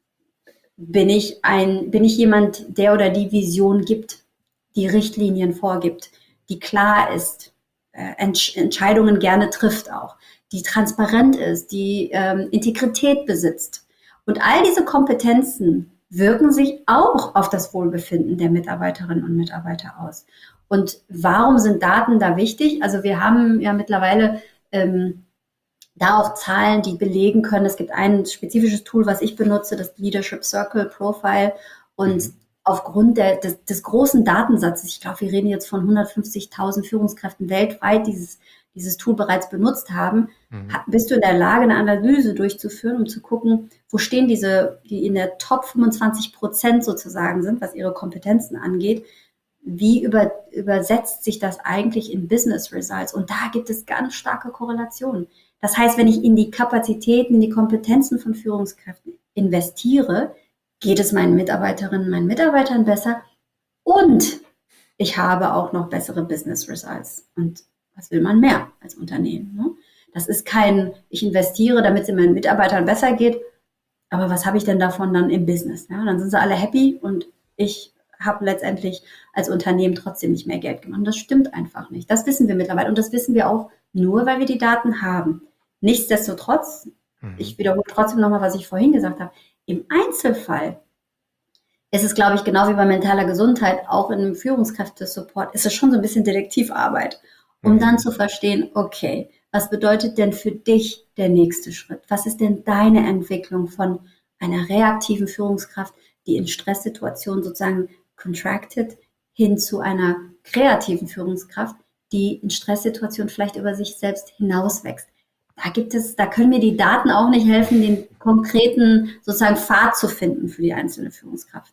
S1: bin ich ein, bin ich jemand, der oder die Vision gibt, die Richtlinien vorgibt, die klar ist, äh, Entsch Entscheidungen gerne trifft auch, die transparent ist, die ähm, Integrität besitzt. Und all diese Kompetenzen wirken sich auch auf das Wohlbefinden der Mitarbeiterinnen und Mitarbeiter aus. Und warum sind Daten da wichtig? Also wir haben ja mittlerweile ähm, da auch Zahlen, die belegen können. Es gibt ein spezifisches Tool, was ich benutze, das Leadership Circle Profile. Und
S2: Mhm.
S1: aufgrund der, des, des großen Datensatzes, ich glaube, wir reden jetzt von hundertfünfzigtausend Führungskräften weltweit, dieses, dieses Tool bereits benutzt haben,
S2: Mhm.
S1: bist du in der Lage, eine Analyse durchzuführen, um zu gucken, wo stehen diese, die in der Top fünfundzwanzig Prozent sozusagen sind, was ihre Kompetenzen angeht. Wie über, übersetzt sich das eigentlich in Business Results? Und da gibt es ganz starke Korrelationen. Das heißt, wenn ich in die Kapazitäten, in die Kompetenzen von Führungskräften investiere, geht es meinen Mitarbeiterinnen, meinen Mitarbeitern besser und ich habe auch noch bessere Business Results. Und was will man mehr als Unternehmen? Ne? Das ist kein, ich investiere, damit es meinen Mitarbeitern besser geht, aber was habe ich denn davon dann im Business? Ja, dann sind sie alle happy und ich habe letztendlich als Unternehmen trotzdem nicht mehr Geld gemacht. Und das stimmt einfach nicht. Das wissen wir mittlerweile und das wissen wir auch nur, weil wir die Daten haben. Nichtsdestotrotz,
S2: Mhm.
S1: ich wiederhole trotzdem nochmal, was ich vorhin gesagt habe, im Einzelfall ist es, glaube ich, genau wie bei mentaler Gesundheit, auch in einem Führungskräftesupport, ist es schon so ein bisschen Detektivarbeit, um dann
S2: Mhm.
S1: zu verstehen, okay, was bedeutet denn für dich der nächste Schritt? Was ist denn deine Entwicklung von einer reaktiven Führungskraft, die in Stresssituationen sozusagen contracted, hin zu einer kreativen Führungskraft, die in Stresssituationen vielleicht über sich selbst hinauswächst? Da gibt es, da können mir die Daten auch nicht helfen, den konkreten sozusagen Pfad zu finden für die einzelne Führungskraft.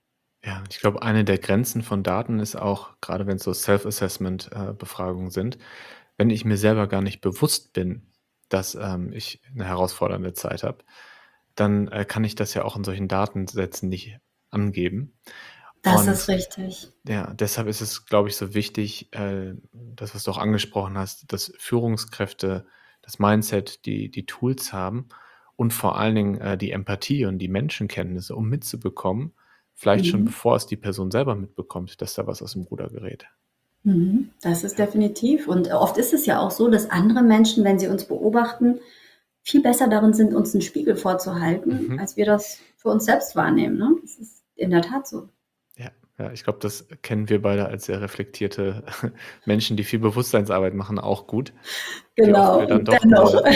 S2: Ja, ich glaube, eine der Grenzen von Daten ist auch, gerade wenn es so Self-Assessment, äh, Befragungen sind, wenn ich mir selber gar nicht bewusst bin, dass, ähm, ich eine herausfordernde Zeit habe, dann, äh, kann ich das ja auch in solchen Datensätzen nicht angeben.
S1: Das ist
S2: Und
S1: richtig.
S2: ja, deshalb ist es, glaube ich, so wichtig, äh, das, was du auch angesprochen hast, dass Führungskräfte das Mindset, die die Tools haben und vor allen Dingen, äh, die Empathie und die Menschenkenntnisse, um mitzubekommen, vielleicht schon
S1: Mhm.
S2: bevor es die Person selber mitbekommt, dass da was aus dem Ruder gerät.
S1: Mhm. Das ist
S2: Ja.
S1: definitiv. Und oft ist es ja auch so, dass andere Menschen, wenn sie uns beobachten, viel besser darin sind, uns einen Spiegel vorzuhalten,
S2: Mhm.
S1: als wir das für uns selbst wahrnehmen. Ne? Das ist in der Tat so.
S2: Ja, ja, ich glaube, das kennen wir beide als sehr reflektierte Menschen, die viel Bewusstseinsarbeit machen, auch gut, wie oft
S1: Genau,
S2: wir dann
S1: und
S2: doch
S1: dennoch.
S2: unsere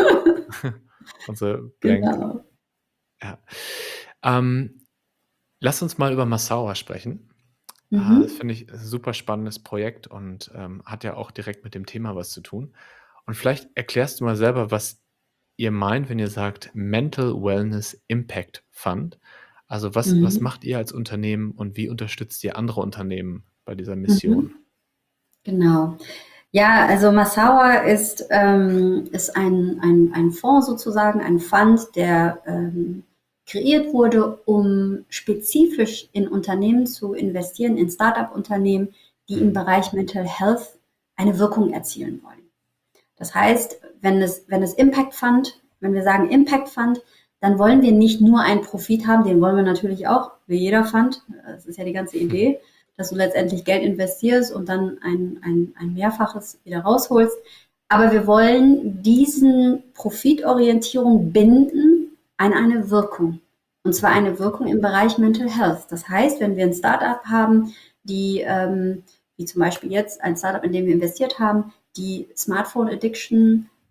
S2: unsere Blank
S1: Genau.
S2: ja. Ähm, Lass uns mal über Massaua sprechen. Ah, das
S1: Mhm.
S2: finde ich 'n super spannendes Projekt und, ähm, hat ja auch direkt mit dem Thema was zu tun. Und vielleicht erklärst du mal selber, was ihr meint, wenn ihr sagt Mental Wellness Impact Fund. Also, was was
S1: Mhm.
S2: macht ihr als Unternehmen und wie unterstützt ihr andere Unternehmen bei dieser Mission?
S1: Mhm. Genau. Ja, also Massaua ist, ähm, ist ein, ein, ein Fonds sozusagen, ein Fund, der ähm, kreiert wurde, um spezifisch in Unternehmen zu investieren, in Start-up-Unternehmen, die im
S2: Mhm.
S1: Bereich Mental Health eine Wirkung erzielen wollen. Das heißt, wenn es, wenn es Impact Fund, wenn wir sagen Impact Fund, dann wollen wir nicht nur einen Profit haben, den wollen wir natürlich auch, wie jeder Fund. Das ist ja die ganze Idee, dass du letztendlich Geld investierst und dann ein, ein, ein Mehrfaches wieder rausholst. Aber wir wollen diesen Profitorientierung binden an eine Wirkung. Und zwar
S2: Mhm.
S1: eine Wirkung im Bereich Mental Health. Das heißt, wenn wir ein Startup haben, die, ähm, wie zum Beispiel jetzt ein Startup, in dem wir investiert haben, die Smartphone Addiction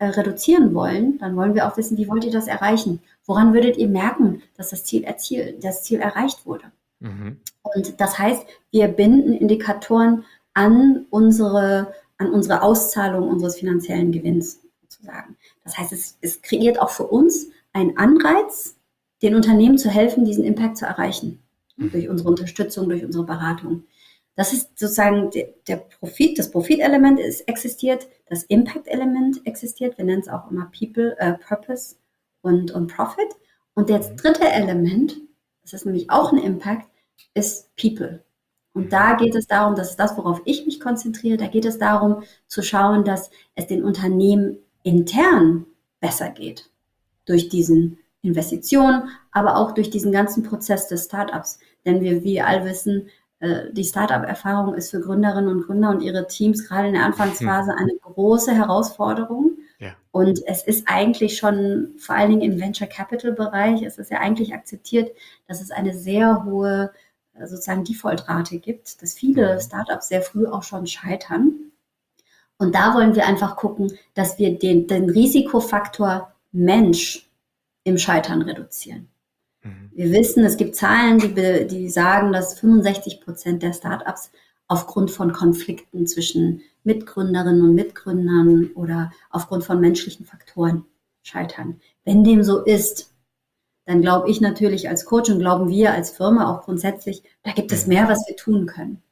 S1: äh, reduzieren wollen, dann wollen wir auch wissen, wie wollt ihr das erreichen? Woran würdet ihr merken, dass das Ziel, erziel, das Ziel erreicht wurde?
S2: Mhm.
S1: Und das heißt, wir binden Indikatoren an unsere, an unsere Auszahlung unseres finanziellen Gewinns sozusagen. Das heißt, es, es kreiert auch für uns einen Anreiz, den Unternehmen zu helfen, diesen Impact zu erreichen.
S2: Mhm.
S1: Durch unsere Unterstützung, durch unsere Beratung. Das ist sozusagen der, der Profit, das Profitelement ist existiert, das Impact-Element existiert, wir nennen es auch immer People, äh, Purpose und, und Profit. Und das dritte Element, das ist nämlich auch ein Impact, ist People. Und da geht es darum, das ist das, worauf ich mich konzentriere, da geht es darum zu schauen, dass es den Unternehmen intern besser geht. Durch diesen Investitionen, aber auch durch diesen ganzen Prozess des Startups. Denn wir, wie alle wissen, die Startup-Erfahrung ist für Gründerinnen und Gründer und ihre Teams gerade in der Anfangsphase eine große Herausforderung.
S2: Ja.
S1: Und es ist eigentlich schon, vor allen Dingen im Venture-Capital-Bereich, es ist ja eigentlich akzeptiert, dass es eine sehr hohe sozusagen Default-Rate gibt, dass viele Startups sehr früh auch schon scheitern. Und da wollen wir einfach gucken, dass wir den, den Risikofaktor Mensch im Scheitern reduzieren. Wir wissen, es gibt Zahlen, die, be, die sagen, dass fünfundsechzig Prozent der Startups aufgrund von Konflikten zwischen Mitgründerinnen und Mitgründern oder aufgrund von menschlichen Faktoren scheitern. Wenn dem so ist, dann glaube ich natürlich als Coach und glauben wir als Firma auch grundsätzlich, da gibt es mehr, was wir tun können.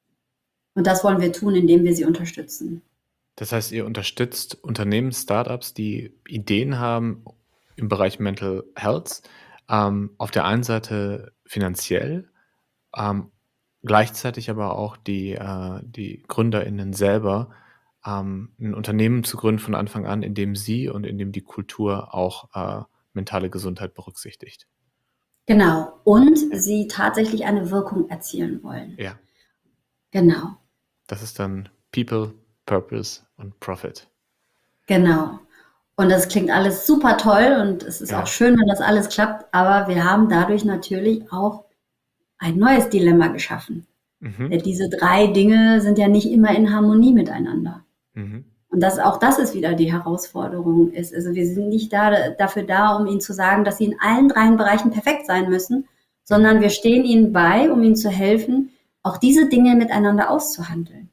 S1: Und das wollen wir tun, indem wir sie unterstützen.
S2: Das heißt, ihr unterstützt Unternehmen, Startups, die Ideen haben im Bereich Mental Health, ähm, auf der einen Seite finanziell, ähm, gleichzeitig aber auch die, äh, die GründerInnen selber, ähm, ein Unternehmen zu gründen von Anfang an, in dem sie und in dem die Kultur auch äh, mentale Gesundheit berücksichtigt.
S1: Genau. Und sie tatsächlich eine Wirkung erzielen wollen.
S2: Ja.
S1: Genau.
S2: Das ist dann People, Purpose und Profit.
S1: Genau. Und das klingt alles super toll und es ist
S2: Ja.
S1: auch schön, wenn das alles klappt, aber wir haben dadurch natürlich auch ein neues Dilemma geschaffen.
S2: Mhm.
S1: Denn diese drei Dinge sind ja nicht immer in Harmonie miteinander.
S2: Mhm.
S1: Und das, auch das ist wieder die Herausforderung. Ist. Also wir sind nicht da, dafür da, um ihnen zu sagen, dass sie in allen drei Bereichen perfekt sein müssen, sondern wir stehen ihnen bei, um ihnen zu helfen, auch diese Dinge miteinander auszuhandeln.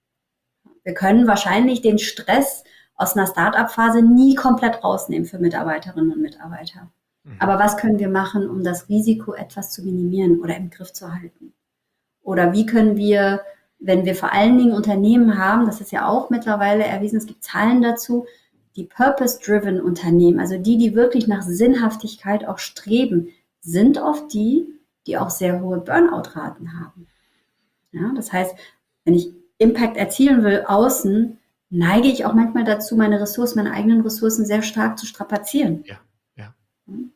S1: Wir können wahrscheinlich den Stress aus einer Start-up-Phase nie komplett rausnehmen für Mitarbeiterinnen und Mitarbeiter. Mhm. Aber was können wir machen, um das Risiko etwas zu minimieren oder im Griff zu halten? Oder wie können wir, wenn wir vor allen Dingen Unternehmen haben, das ist ja auch mittlerweile erwiesen, es gibt Zahlen dazu, die Purpose-Driven Unternehmen, also die, die wirklich nach Sinnhaftigkeit auch streben, sind oft die, die auch sehr hohe Burnout-Raten haben. Ja, das heißt, wenn ich Impact erzielen will außen, neige ich auch manchmal dazu, meine Ressourcen, meine eigenen Ressourcen sehr stark zu strapazieren.
S2: Ja, ja. Hm?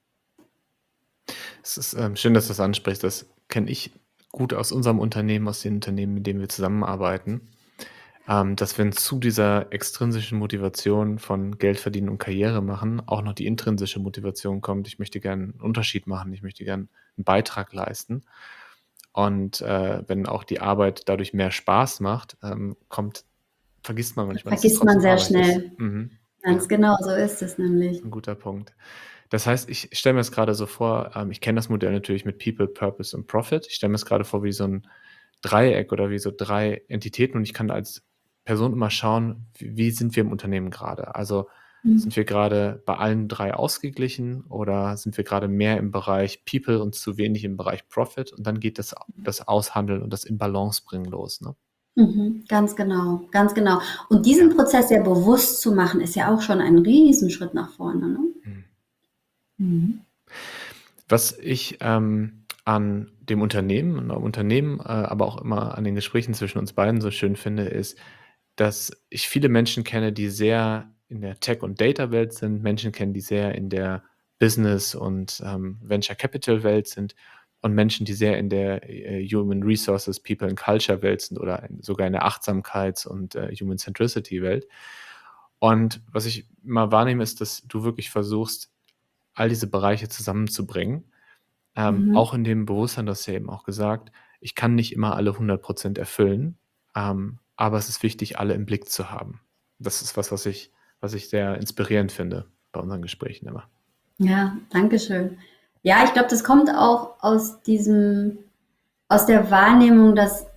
S2: Es ist ähm, schön, dass du das ansprichst. Das kenne ich gut aus unserem Unternehmen, aus den Unternehmen, mit denen wir zusammenarbeiten, ähm, dass wenn zu dieser extrinsischen Motivation von Geld verdienen und Karriere machen, auch noch die intrinsische Motivation kommt, ich möchte gerne einen Unterschied machen, ich möchte gerne einen Beitrag leisten. Und äh, wenn auch die Arbeit dadurch mehr Spaß macht, ähm, kommt, vergisst man manchmal.
S1: Vergisst man sehr
S2: Arbeit
S1: schnell.
S2: Mhm.
S1: Ganz
S2: ja.
S1: genau, so ist es nämlich.
S2: Ein guter Punkt. Das heißt, ich stelle mir das gerade so vor, ähm, ich kenne das Modell natürlich mit People, Purpose und Profit. Ich stelle mir es gerade vor wie so ein Dreieck oder wie so drei Entitäten und ich kann als Person immer schauen, wie, wie sind wir im Unternehmen gerade? Also mhm. sind wir gerade bei allen drei ausgeglichen oder sind wir gerade mehr im Bereich People und zu wenig im Bereich Profit? Und dann geht das, das Aushandeln und das in Balance bringen los, ne?
S1: Mhm, ganz genau, ganz genau. Und diesen ja. Prozess ja bewusst zu machen, ist ja auch schon ein Riesenschritt nach vorne, ne?
S2: Mhm.
S1: Mhm.
S2: Was ich ähm, an dem Unternehmen und am Unternehmen, äh, aber auch immer an den Gesprächen zwischen uns beiden so schön finde, ist, dass ich viele Menschen kenne, die sehr in der Tech- und Data-Welt sind, Menschen kennen, die sehr in der Business- und ähm, Venture-Capital-Welt sind und Menschen, die sehr in der äh, Human Resources, People and Culture-Welt sind oder in, sogar in der Achtsamkeits- und äh, Human Centricity-Welt. Und was ich immer wahrnehme, ist, dass du wirklich versuchst, all diese Bereiche zusammenzubringen. Ähm, mhm. Auch in dem Bewusstsein, das hast du ja eben auch gesagt, ich kann nicht immer alle hundert Prozent erfüllen, ähm, aber es ist wichtig, alle im Blick zu haben. Das ist was, was ich was ich sehr inspirierend finde bei unseren Gesprächen immer.
S1: Ja, danke schön. Ja, ich glaube, das kommt auch aus diesem, aus der Wahrnehmung, dass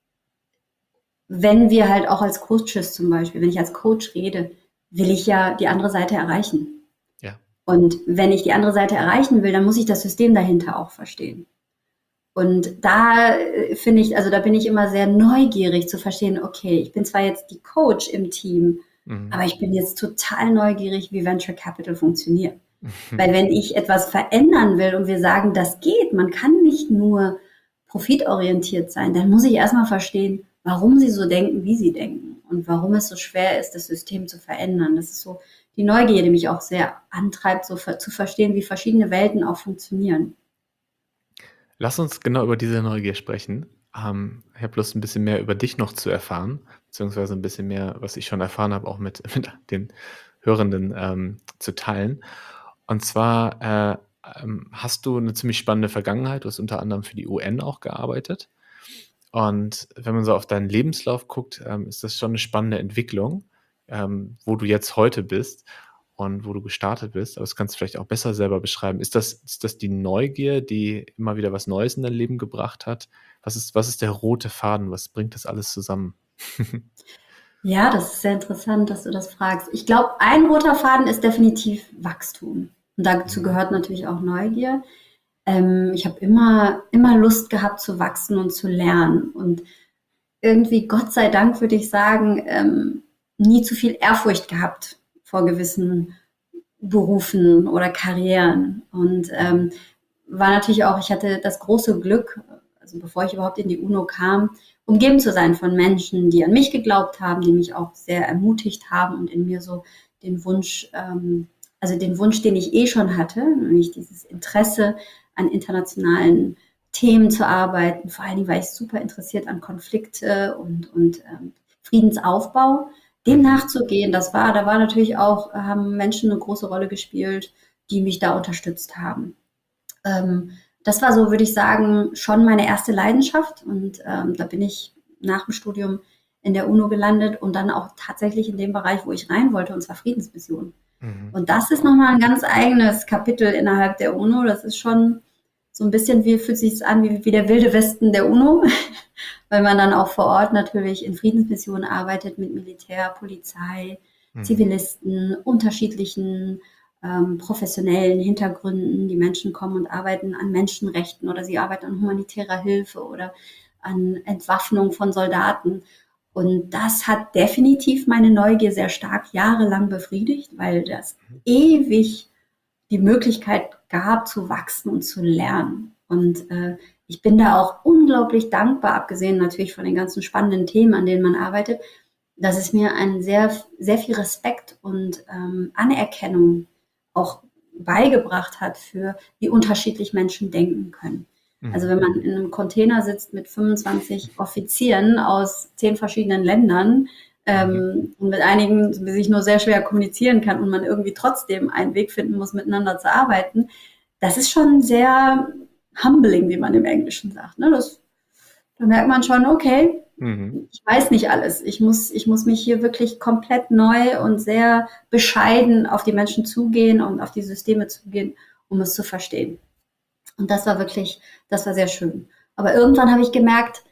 S1: wenn wir halt auch als Coaches zum Beispiel, wenn ich als Coach rede, will ich ja die andere Seite erreichen.
S2: Ja.
S1: Und wenn ich die andere Seite erreichen will, dann muss ich das System dahinter auch verstehen. Und da äh, finde ich, also da bin ich immer sehr neugierig zu verstehen, okay, ich bin zwar jetzt die Coach im Team,
S2: Mhm.
S1: aber ich bin jetzt total neugierig, wie Venture Capital funktioniert. Weil wenn ich etwas verändern will und wir sagen, das geht, man kann nicht nur profitorientiert sein, dann muss ich erstmal verstehen, warum sie so denken, wie sie denken und warum es so schwer ist, das System zu verändern. Das ist so die Neugier, die mich auch sehr antreibt, so ver- zu verstehen, wie verschiedene Welten auch funktionieren.
S2: Lass uns genau über diese Neugier sprechen. Ähm, ich habe Lust, ein bisschen mehr über dich noch zu erfahren, beziehungsweise ein bisschen mehr, was ich schon erfahren habe, auch mit, mit den Hörenden ähm, zu teilen. Und zwar äh, ähm, hast du eine ziemlich spannende Vergangenheit. Du hast unter anderem für die U N auch gearbeitet. Und wenn man so auf deinen Lebenslauf guckt, ähm, ist das schon eine spannende Entwicklung, ähm, wo du jetzt heute bist und wo du gestartet bist. Aber das kannst du vielleicht auch besser selber beschreiben. Ist das, ist das die Neugier, die immer wieder was Neues in dein Leben gebracht hat? Was ist, was ist der rote Faden? Was bringt das alles zusammen?
S1: Ja, das ist sehr interessant, dass du das fragst. Ich glaube, ein roter Faden ist definitiv Wachstum. Und dazu
S2: Mhm.
S1: gehört natürlich auch Neugier. Ähm, ich habe immer, immer Lust gehabt zu wachsen und zu lernen. Und irgendwie, Gott sei Dank, würde ich sagen, ähm, nie zu viel Ehrfurcht gehabt vor gewissen Berufen oder Karrieren. Und
S2: Mhm.
S1: ähm, war natürlich auch, ich hatte das große Glück, also bevor ich überhaupt in die UNO kam, umgeben zu sein von Menschen, die an mich geglaubt haben, die mich auch sehr ermutigt haben und in mir so den Wunsch, ähm, also den Wunsch, den ich eh schon hatte, nämlich dieses Interesse an internationalen Themen zu arbeiten, vor allen Dingen war ich super interessiert an Konflikte und, und ähm, Friedensaufbau, dem
S2: Mhm.
S1: nachzugehen. Das war, da war natürlich auch, haben Menschen eine große Rolle gespielt, die mich da unterstützt haben. Ähm, Das war so, würde ich sagen, schon meine erste Leidenschaft. Und ähm, da bin ich nach dem Studium in der UNO gelandet und dann auch tatsächlich in dem Bereich, wo ich rein wollte, und zwar Friedensmission.
S2: Mhm.
S1: Und das ist
S2: Wow.
S1: nochmal ein ganz eigenes Kapitel innerhalb der UNO. Das ist schon so ein bisschen wie, fühlt sich an wie, wie der wilde Westen der UNO, weil man dann auch vor Ort natürlich in Friedensmissionen arbeitet mit Militär, Polizei,
S2: Mhm.
S1: Zivilisten, unterschiedlichen ähm, professionellen Hintergründen. Die Menschen kommen und arbeiten an Menschenrechten oder sie arbeiten an humanitärer Hilfe oder an Entwaffnung von Soldaten. Und das hat definitiv meine Neugier sehr stark jahrelang befriedigt, weil das ewig die Möglichkeit gab, zu wachsen und zu lernen. Und äh, ich bin da auch unglaublich dankbar, abgesehen natürlich von den ganzen spannenden Themen, an denen man arbeitet, dass es mir einen sehr, sehr viel Respekt und ähm, Anerkennung auch beigebracht hat für, wie unterschiedlich Menschen denken können. Also
S2: Mhm.
S1: wenn man in einem Container sitzt mit fünfundzwanzig Offizieren aus zehn verschiedenen Ländern
S2: Mhm.
S1: ähm, und mit einigen sich nur sehr schwer kommunizieren kann und man irgendwie trotzdem einen Weg finden muss, miteinander zu arbeiten, das ist schon sehr humbling, wie man im Englischen sagt. Ne? Das, da merkt man schon, okay,
S2: Mhm.
S1: ich weiß nicht alles. Ich muss, ich muss mich hier wirklich komplett neu und sehr bescheiden auf die Menschen zugehen und auf die Systeme zugehen, um es zu verstehen. Und das war wirklich, das war sehr schön. Aber irgendwann habe ich gemerkt,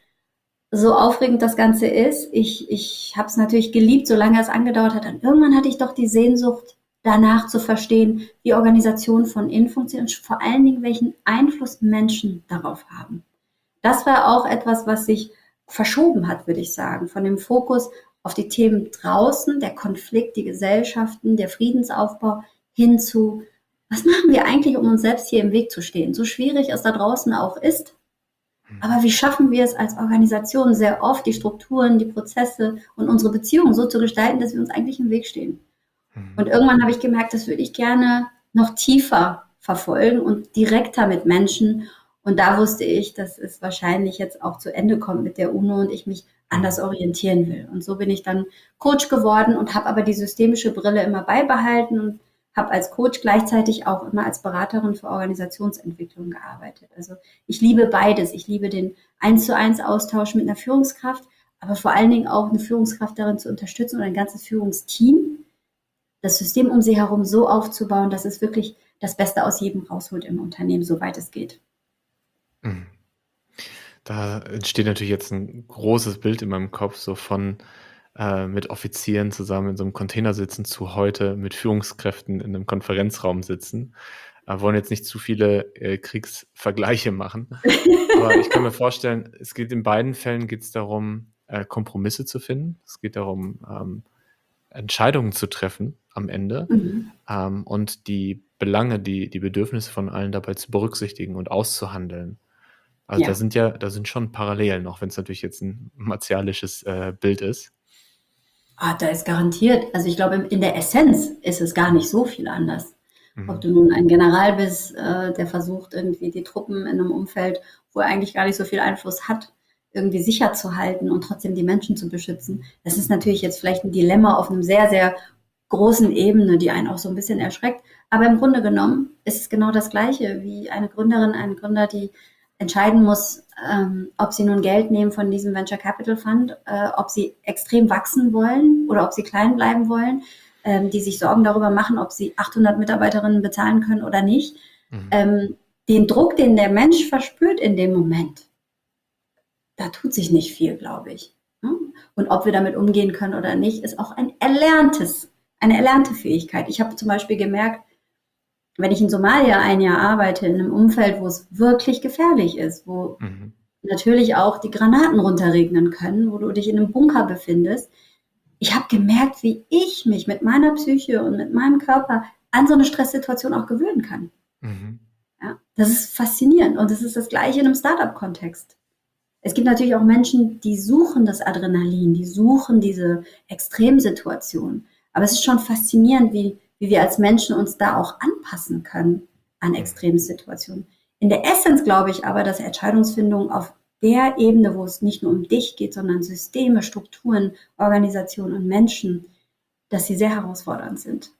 S1: so aufregend das Ganze ist, ich, ich habe es natürlich geliebt, solange es angedauert hat. Und irgendwann hatte ich doch die Sehnsucht, danach zu verstehen, wie Organisationen von innen funktionieren und vor allen Dingen, welchen Einfluss Menschen darauf haben. Das war auch etwas, was sich verschoben hat, würde ich sagen, von dem Fokus auf die Themen draußen, der Konflikt, die Gesellschaften, der Friedensaufbau hin zu, was machen wir eigentlich, um uns selbst hier im Weg zu stehen? So schwierig es da draußen auch ist,
S2: Mhm.
S1: aber wie schaffen wir es als Organisation sehr oft, die Strukturen, die Prozesse und unsere Beziehungen so zu gestalten, dass wir uns eigentlich im Weg stehen? Und
S2: Mhm.
S1: irgendwann habe ich gemerkt, das würde ich gerne noch tiefer verfolgen und direkter mit Menschen. Und da wusste ich, dass es wahrscheinlich jetzt auch zu Ende kommt mit der UNO und ich mich anders
S2: Mhm.
S1: orientieren will. Und so bin ich dann Coach geworden und habe aber die systemische Brille immer beibehalten und habe als Coach gleichzeitig auch immer als Beraterin für Organisationsentwicklung gearbeitet. Also ich liebe beides. Ich liebe den eins zu eins Austausch mit einer Führungskraft, aber vor allen Dingen auch eine Führungskraft darin zu unterstützen oder ein ganzes Führungsteam das System um sie herum so aufzubauen, dass es wirklich das Beste aus jedem rausholt im Unternehmen, soweit es geht.
S2: Mhm. Da entsteht natürlich jetzt ein großes Bild in meinem Kopf, so von, äh, mit Offizieren zusammen in so einem Container sitzen zu heute mit Führungskräften in einem Konferenzraum sitzen. Äh, wollen jetzt nicht zu viele, äh, Kriegsvergleiche machen, aber ich kann mir vorstellen, es geht in beiden Fällen geht's darum, äh, Kompromisse zu finden. Es geht darum, ähm, Entscheidungen zu treffen am Ende,
S1: Mhm.
S2: ähm, und die Belange, die die Bedürfnisse von allen dabei zu berücksichtigen und auszuhandeln. Also, da
S1: Ja.
S2: sind ja da sind schon Parallelen, auch wenn es natürlich jetzt ein martialisches, äh, Bild ist.
S1: Ah, da ist garantiert, also ich glaube, in der Essenz ist es gar nicht so viel anders. Ob
S2: Mhm.
S1: du nun ein General bist, äh, der versucht, irgendwie die Truppen in einem Umfeld, wo er eigentlich gar nicht so viel Einfluss hat, irgendwie sicher zu halten und trotzdem die Menschen zu beschützen. Das ist natürlich
S2: Mhm.
S1: jetzt vielleicht ein Dilemma auf einem sehr, sehr großen Ebene, die einen auch so ein bisschen erschreckt. Aber im Grunde genommen ist es genau das Gleiche wie eine Gründerin, ein Gründer, die entscheiden muss, ähm, ob sie nun Geld nehmen von diesem Venture Capital Fund, äh, ob sie extrem wachsen wollen oder ob sie klein bleiben wollen, ähm, die sich Sorgen darüber machen, ob sie achthundert Mitarbeiterinnen bezahlen können oder nicht.
S2: Mhm.
S1: Ähm, den Druck, den der Mensch verspürt in dem Moment, da tut sich nicht viel, glaube ich. Ne? Und ob wir damit umgehen können oder nicht, ist auch ein erlerntes, eine erlernte Fähigkeit. Ich habe zum Beispiel gemerkt, wenn ich in Somalia ein Jahr arbeite, in einem Umfeld, wo es wirklich gefährlich ist, wo
S2: Mhm.
S1: natürlich auch die Granaten runterregnen können, wo du dich in einem Bunker befindest. Ich habe gemerkt, wie ich mich mit meiner Psyche und mit meinem Körper an so eine Stresssituation auch gewöhnen kann.
S2: Mhm.
S1: Ja, das ist faszinierend und das ist das Gleiche in einem Startup-Kontext. Es gibt natürlich auch Menschen, die suchen das Adrenalin, die suchen diese Extremsituation. Aber es ist schon faszinierend, wie, wie wir als Menschen uns da auch anpassen können an
S2: Mhm.
S1: Extremsituationen. In der Essenz glaube ich aber, dass Entscheidungsfindung auf der Ebene, wo es nicht nur um dich geht, sondern Systeme, Strukturen, Organisationen und Menschen, dass sie sehr herausfordernd sind.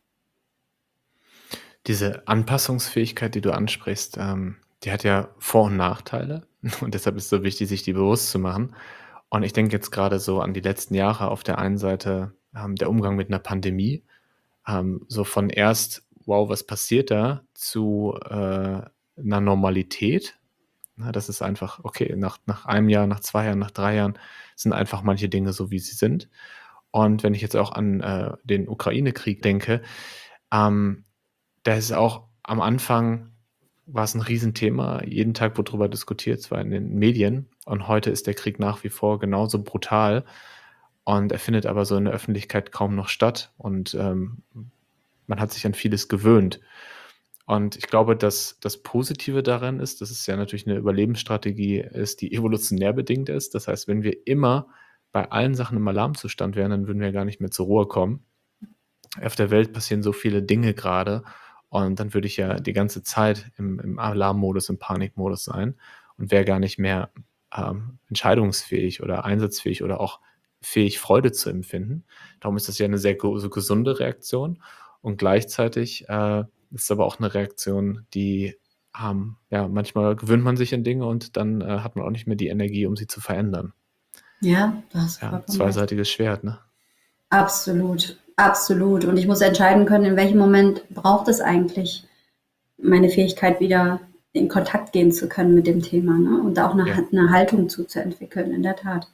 S2: Diese Anpassungsfähigkeit, die du ansprichst, ähm, die hat ja Vor- und Nachteile und deshalb ist es so wichtig, sich die bewusst zu machen. Und ich denke jetzt gerade so an die letzten Jahre. Auf der einen Seite, ähm, der Umgang mit einer Pandemie, ähm, so von erst: „Wow, was passiert da?“ zu, äh, 'ner Normalität. Ne, das ist einfach okay, nach nach einem Jahr, nach zwei Jahren, nach drei Jahren sind einfach manche Dinge so, wie sie sind. Und wenn ich jetzt auch an, äh, den Ukraine-Krieg denke, ähm, da ist auch am Anfang war's 'n Riesenthema. Jeden Tag wurde drüber diskutiert, zwar in den Medien, und heute ist der Krieg nach wie vor genauso brutal, und er findet aber so in der Öffentlichkeit kaum noch statt, und, ähm, man hat sich an vieles gewöhnt. Und ich glaube, dass das Positive daran ist, dass es ja natürlich 'ne Überlebensstrategie ist, die evolutionär bedingt ist. Das heißt, wenn wir immer bei allen Sachen im Alarmzustand wären, dann würden wir gar nicht mehr zur Ruhe kommen. Auf der Welt passieren so viele Dinge grade, und dann würde ich ja die ganze Zeit im im Alarmmodus, im Panikmodus sein und wäre gar nicht mehr, ähm, entscheidungsfähig oder einsatzfähig oder auch fähig, Freude zu empfinden. Darum ist das ja 'ne sehr go so gesunde Reaktion, und gleichzeitig, äh, ist es aber auch 'ne Reaktion, die, ähm ja, manchmal gewöhnt man sich an Dinge und dann, äh, hat man auch nicht mehr die Energie, um sie zu verändern.
S1: Ja, da hast du
S2: Ja,
S1: vollkommen recht.
S2: zweiseitiges Schwert, ne?
S1: Absolut, absolut. Und ich muss entscheiden können, in welchem Moment braucht es eigentlich meine Fähigkeit, wieder in Kontakt gehen zu können mit dem Thema, ne? Und da auch eine,
S2: Ja.
S1: eine Haltung zuzuentwickeln, in der Tat.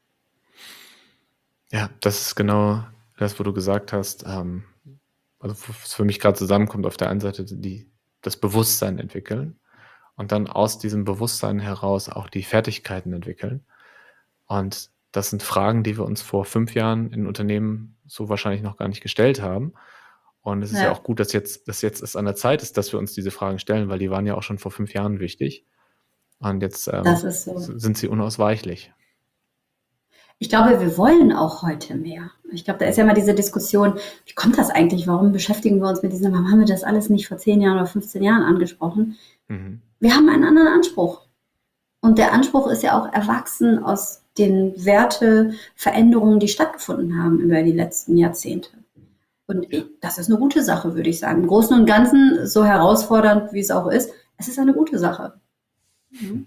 S2: Ja, das ist genau das, wo du gesagt hast, ähm, also, w was für mich grad zusammenkommt, auf der einen Seite die das Bewusstsein entwickeln und dann aus diesem Bewusstsein heraus auch die Fertigkeiten entwickeln. Und das sind Fragen, die wir uns vor fünf Jahren in Unternehmen so wahrscheinlich noch gar nicht gestellt haben. Und es ist ja
S1: Ja,
S2: auch gut, dass jetzt dass jetzt es an der Zeit ist, dass wir uns diese Fragen stellen, weil die waren ja auch schon vor fünf Jahren wichtig. Und jetzt,
S1: das
S2: ähm,
S1: ist
S2: s
S1: so.
S2: sind sie unausweichlich.
S1: Ich glaube, wir wollen auch heute mehr. Ich glaube, da ist ja
S2: Mhm.
S1: immer diese Diskussion, wie kommt das eigentlich? Warum beschäftigen wir uns mit diesem, warum haben wir das alles nicht vor zehn Jahren oder fünfzehn Jahren angesprochen?
S2: Mhm.
S1: Wir haben einen anderen Anspruch. Und der Anspruch ist ja auch erwachsen aus den Werteveränderungen, die stattgefunden haben über die letzten Jahrzehnte. Und
S2: Ja.
S1: das ist eine gute Sache, würde ich sagen. Im Großen und Ganzen, so herausfordernd wie es auch ist, es ist eine gute Sache. Mhm.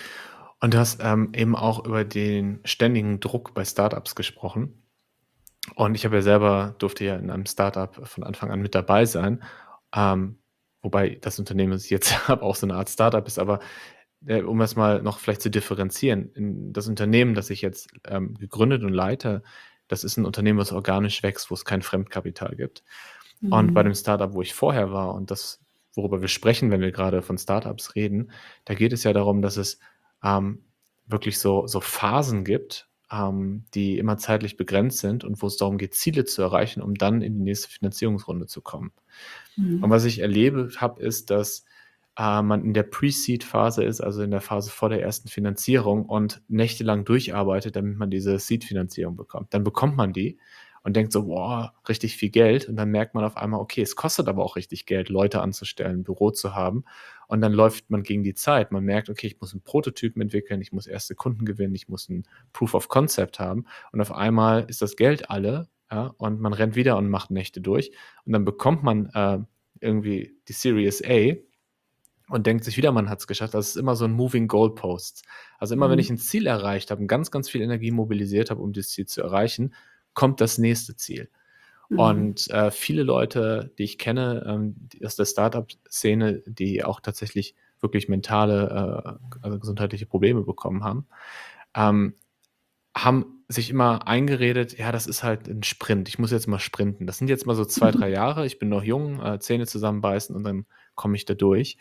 S2: Und du hast, ähm, eben auch über den ständigen Druck bei Startups gesprochen. Und ich habe ja selber durfte ja in einem Startup von Anfang an mit dabei sein, ähm, wobei das Unternehmen, das ich jetzt habe, auch so eine Art Startup ist. Aber, äh, um das mal noch vielleicht zu differenzieren, in das Unternehmen, das ich jetzt, ähm, gegründet und leite, das ist ein Unternehmen, was organisch wächst, wo es kein Fremdkapital gibt. Und bei dem
S1: Mhm.
S2: Startup, wo ich vorher war und das, worüber wir sprechen, wenn wir gerade von Startups reden, da geht es ja darum, dass es, ähm, wirklich so so Phasen gibt, ähm, die immer zeitlich begrenzt sind und wo es darum geht, Ziele zu erreichen, um dann in die nächste Finanzierungsrunde zu kommen. Und
S1: Mhm.
S2: was ich erlebe habe, ist, dass, äh, man in der Pre-Seed-Phase ist, also in der Phase vor der ersten Finanzierung und nächtelang durcharbeitet, damit man diese Seed-Finanzierung bekommt. Dann bekommt man die und denkt so: „Boah, richtig viel Geld." Und dann merkt man auf einmal, okay, es kostet aber auch richtig Geld, Leute anzustellen, 'n Büro zu haben. Und dann läuft man gegen die Zeit. Man merkt: „Okay, ich muss 'n Prototypen entwickeln, ich muss erste Kunden gewinnen, ich muss 'n Proof of Concept haben." Und auf einmal ist das Geld alle, ja, und man rennt wieder und macht Nächte durch. Und dann bekommt man, äh, irgendwie die Series A und denkt sich wieder, man hat es geschafft. Das ist immer so ein Moving Goalposts. Also, immer wenn ich
S1: Mhm.
S2: ein Ziel erreicht habe und ganz, ganz viel Energie mobilisiert habe, um dieses Ziel zu erreichen, kommt das nächste Ziel.
S1: Mhm.
S2: Und, äh, viele Leute, die ich kenne, ähm, die aus der Startup-Szene, die auch tatsächlich wirklich mentale, äh, also gesundheitliche Probleme bekommen haben, ähm, haben sich immer eingeredet: „Ja, das ist halt ein Sprint. Ich muss jetzt mal sprinten. Das sind jetzt mal so zwei drei Jahre. Ich bin noch jung, äh, Zähne zusammenbeißen und dann komme ich da durch."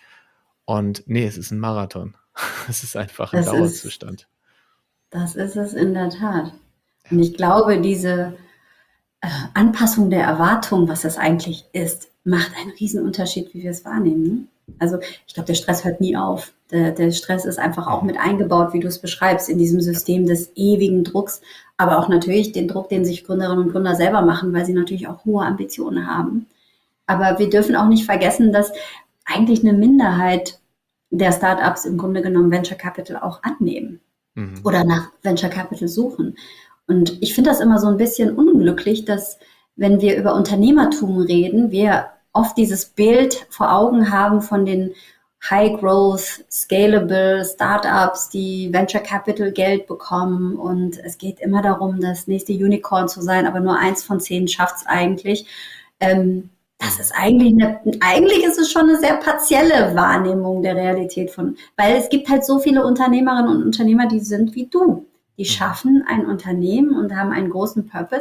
S2: Und nee, es ist ein Marathon. Es ist einfach ein
S1: Das ist
S2: Dauerzustand.
S1: das ist es in der Tat. Und ich glaube, diese äh, Anpassung der Erwartung, was das eigentlich ist, macht einen Riesenunterschied, wie wir es wahrnehmen. Ne? Also ich glaube, der Stress hört nie auf. Der, der Stress ist einfach auch
S2: Mhm.
S1: mit eingebaut, wie du es beschreibst, in diesem
S2: Ja.
S1: System des ewigen Drucks, aber auch natürlich den Druck, den sich Gründerinnen und Gründer selber machen, weil sie natürlich auch hohe Ambitionen haben. Aber wir dürfen auch nicht vergessen, dass eigentlich eine Minderheit der Startups im Grunde genommen Venture Capital auch annehmen
S2: Mhm.
S1: oder nach Venture Capital suchen. Und ich finde das immer so ein bisschen unglücklich, dass wenn wir über Unternehmertum reden, wir oft dieses Bild vor Augen haben von den High Growth, Scalable Startups, die Venture Capital Geld bekommen. Und es geht immer darum, das nächste Unicorn zu sein, aber nur eins von zehn schafft es eigentlich. Ähm, das
S2: Mhm.
S1: ist eigentlich eine, eigentlich ist es schon eine sehr partielle Wahrnehmung der Realität von, weil es gibt halt so viele Unternehmerinnen und Unternehmer, die sind wie du. Die
S2: Mhm.
S1: schaffen ein Unternehmen und haben einen großen Purpose,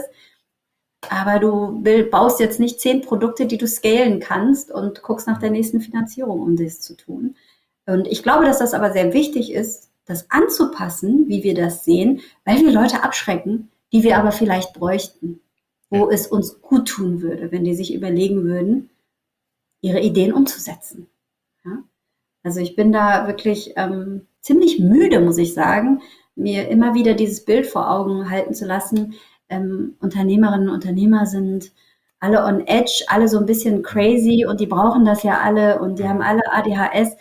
S1: aber du will, baust jetzt nicht zehn Produkte, die du scalen kannst und guckst nach der
S2: Mhm.
S1: nächsten Finanzierung, um das zu tun. Und ich glaube, dass das aber sehr wichtig ist, das anzupassen, wie wir das sehen, weil wir Leute abschrecken, die wir aber
S2: Mhm.
S1: vielleicht bräuchten,
S2: Ja.
S1: wo es uns gut tun würde, wenn die sich überlegen würden, ihre Ideen umzusetzen. Ja? Also ich bin da wirklich ähm, ziemlich müde, muss ich sagen, mir immer wieder dieses Bild vor Augen halten zu lassen. Ähm, Unternehmerinnen und Unternehmer sind alle on edge, alle so ein bisschen
S2: Mhm.
S1: crazy und die brauchen das ja alle und die haben
S2: Mhm.
S1: alle A D H S.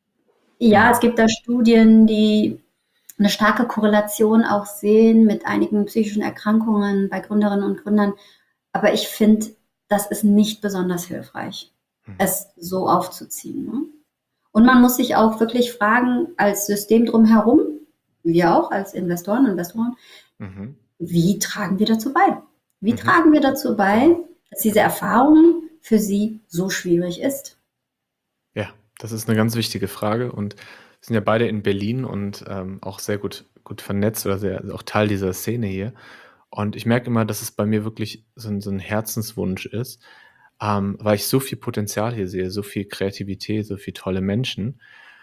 S1: Ja, es
S2: Mhm.
S1: gibt da Studien, die eine starke Korrelation auch sehen mit einigen psychischen Erkrankungen bei Gründerinnen und Gründern. Aber ich finde, das ist nicht besonders hilfreich,
S2: Mhm.
S1: es so aufzuziehen. Ne? Und man muss sich auch wirklich fragen, als System drumherum, wir auch als Investoren und Investoren,
S2: Mhm.
S1: wie tragen wir dazu bei? Wie
S2: Mhm.
S1: tragen wir dazu bei,
S2: Genau.
S1: dass diese
S2: Genau.
S1: Erfahrung für sie so schwierig ist?
S2: Ja, das ist eine ganz wichtige Frage und wir sind ja beide in Berlin und, ähm, auch sehr gut gut vernetzt oder sehr also auch Teil dieser Szene hier. Und ich merke immer, dass es bei mir wirklich so 'n so 'n Herzenswunsch ist, ähm, weil ich so viel Potenzial hier sehe, so viel Kreativität, so viel tolle Menschen.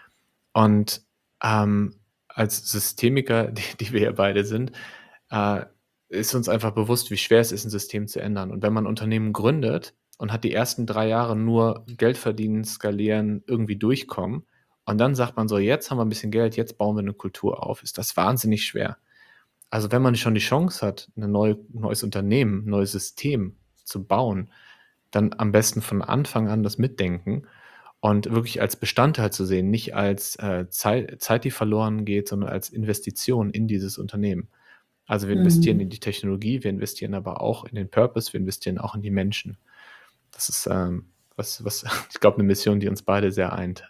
S2: Und, ähm, als Systemiker, die die wir ja beide sind, äh, ist uns einfach bewusst, wie schwer es ist, 'n System zu ändern. Und wenn man 'n Unternehmen gründet und hat die ersten drei Jahre nur Geld verdienen, skalieren, irgendwie durchkommen und dann sagt man so: „Jetzt haben wir 'n bisschen Geld, jetzt bauen wir 'ne Kultur auf", ist das wahnsinnig schwer. Also, wenn man schon die Chance hat, 'ne neu neues Unternehmen, neues System zu bauen, dann am besten von Anfang an das mitdenken und wirklich als Bestandteil zu sehen, nicht als, äh, Zei Zeit, die verloren geht, sondern als Investition in dieses Unternehmen. Also, wir investieren
S1: Mhm.
S2: in die Technologie, wir investieren aber auch in den Purpose, wir investieren auch in die Menschen. Das ist, ähm, was was ich glaube, 'ne Mission, die uns beide sehr eint.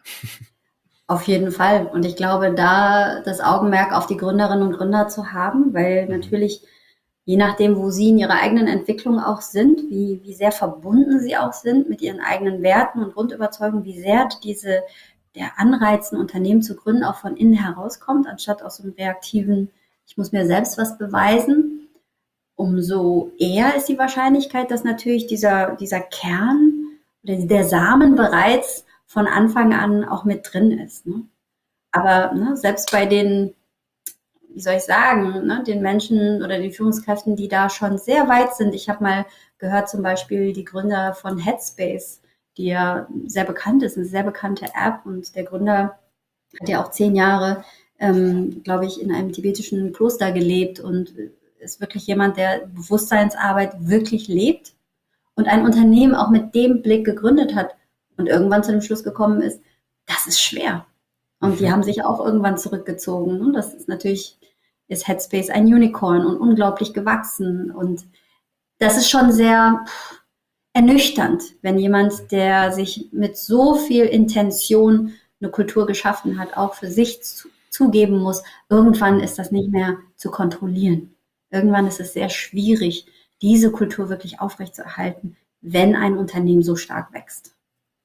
S1: Auf jeden Fall. Und ich glaube, da das Augenmerk auf die Gründerinnen und Gründer zu haben, weil
S2: Mhm.
S1: natürlich je nachdem, wo sie in ihrer eigenen Entwicklung auch sind, wie, wie sehr verbunden sie auch sind mit ihren eigenen Werten und Grundüberzeugungen, wie sehr diese, der Anreiz, ein Unternehmen zu gründen, auch von innen herauskommt, anstatt aus so einem reaktiven, ich muss mir selbst was beweisen, umso eher ist die Wahrscheinlichkeit, dass natürlich dieser, dieser Kern oder der Samen bereits von Anfang an auch mit drin ist. Ne? Aber ne, selbst bei den, wie soll ich sagen, ne, den Menschen oder den Führungskräften, die da schon sehr weit sind. Ich habe mal gehört, zum Beispiel die Gründer von Headspace, die ja sehr bekannt ist, eine sehr bekannte App. Und der Gründer hat ja auch zehn Jahre, ähm, glaube ich, in einem tibetischen Kloster gelebt und ist wirklich jemand, der Bewusstseinsarbeit wirklich lebt und ein Unternehmen auch mit dem Blick gegründet hat und irgendwann zu dem Schluss gekommen ist, das ist schwer. Und die haben sich auch irgendwann zurückgezogen. Und das ist natürlich, ist Headspace ein Unicorn und unglaublich gewachsen. Und das ist schon sehr ernüchternd, wenn jemand, der sich mit so viel Intention eine Kultur geschaffen hat, auch für sich zu, zugeben muss, irgendwann ist das nicht mehr zu kontrollieren. Irgendwann ist es sehr schwierig, diese Kultur wirklich aufrechtzuerhalten, wenn ein Unternehmen so stark wächst.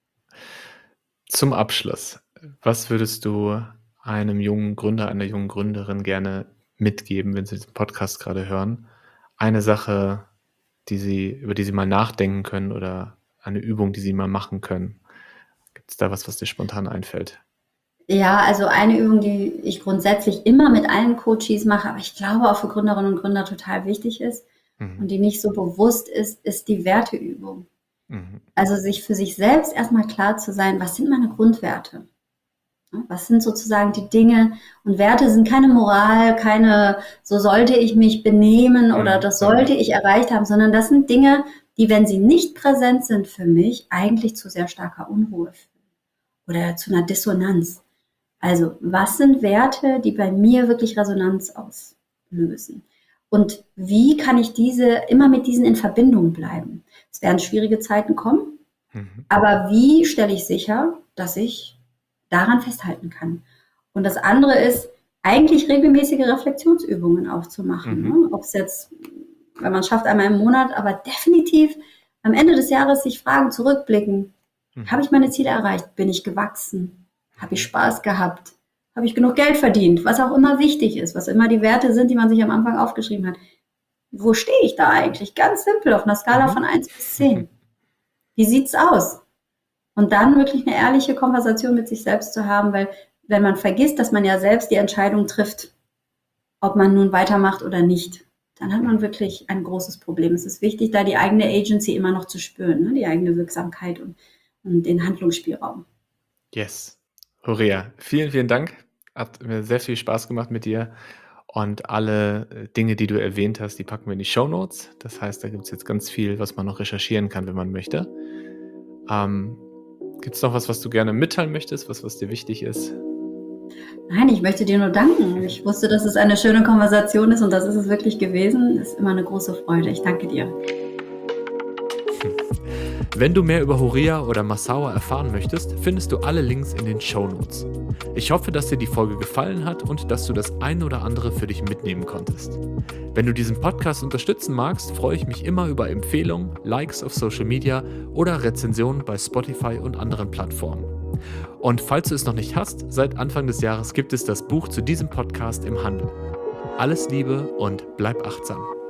S2: Zum Abschluss, was würdest du einem jungen Gründer, einer jungen Gründerin gerne mitgeben, wenn sie diesen Podcast gerade hören? Eine Sache, die sie, über die sie mal nachdenken können oder eine Übung, die sie mal machen können. Gibt es da was, was dir spontan einfällt?
S1: Ja, also eine Übung, die ich grundsätzlich immer mit allen Coaches mache, aber ich glaube auch für Gründerinnen und Gründer total wichtig ist mhm. und die nicht so bewusst ist, ist die Werteübung. Mhm. Also sich für sich selbst erstmal klar zu sein, was sind meine Grundwerte? Was sind sozusagen die Dinge? Und Werte sind keine Moral, keine, so sollte ich mich benehmen oder das sollte ich erreicht haben, sondern das sind Dinge, die, wenn sie nicht präsent sind für mich, eigentlich zu sehr starker Unruhe führen oder zu einer Dissonanz. Also, was sind Werte, die bei mir wirklich Resonanz auslösen? Und wie kann ich diese, immer mit diesen in Verbindung bleiben? Es werden schwierige Zeiten kommen, mhm. aber wie stelle ich sicher, dass ich daran festhalten kann? Und das andere ist, eigentlich regelmäßige Reflexionsübungen aufzumachen. Mhm. Ne? Ob es jetzt, wenn man es schafft, einmal im Monat, aber definitiv am Ende des Jahres sich fragen, zurückblicken. Mhm. Habe ich meine Ziele erreicht? Bin ich gewachsen? Habe ich Spaß gehabt? Habe ich genug Geld verdient? Was auch immer wichtig ist, was immer die Werte sind, die man sich am Anfang aufgeschrieben hat. Wo stehe ich da eigentlich? Ganz simpel, auf einer Skala von eins bis zehn. Wie sieht's aus? Und dann wirklich eine ehrliche Konversation mit sich selbst zu haben, weil wenn man vergisst, dass man ja selbst die Entscheidung trifft, ob man nun weitermacht oder nicht, dann hat man wirklich ein großes Problem. Es ist wichtig, da die eigene Agency immer noch zu spüren, ne? Die eigene Wirksamkeit und, und den Handlungsspielraum.
S2: Yes. Horea, vielen, vielen Dank. Hat mir sehr viel Spaß gemacht mit dir. Und alle Dinge, die du erwähnt hast, die packen wir in die Shownotes. Das heißt, da gibt es jetzt ganz viel, was man noch recherchieren kann, wenn man möchte. Ähm, gibt es noch was, was du gerne mitteilen möchtest, was, was dir wichtig ist?
S1: Nein, ich möchte dir nur danken. Ich wusste, dass es eine schöne Konversation ist und das ist es wirklich gewesen. Es ist immer eine große Freude. Ich danke dir.
S2: Wenn du mehr über Horea oder Massaua erfahren möchtest, findest du alle Links in den Shownotes. Ich hoffe, dass dir die Folge gefallen hat und dass du das ein oder andere für dich mitnehmen konntest. Wenn du diesen Podcast unterstützen magst, freue ich mich immer über Empfehlungen, Likes auf Social Media oder Rezensionen bei Spotify und anderen Plattformen. Und falls du es noch nicht hast, seit Anfang des Jahres gibt es das Buch zu diesem Podcast im Handel. Alles Liebe und bleib achtsam.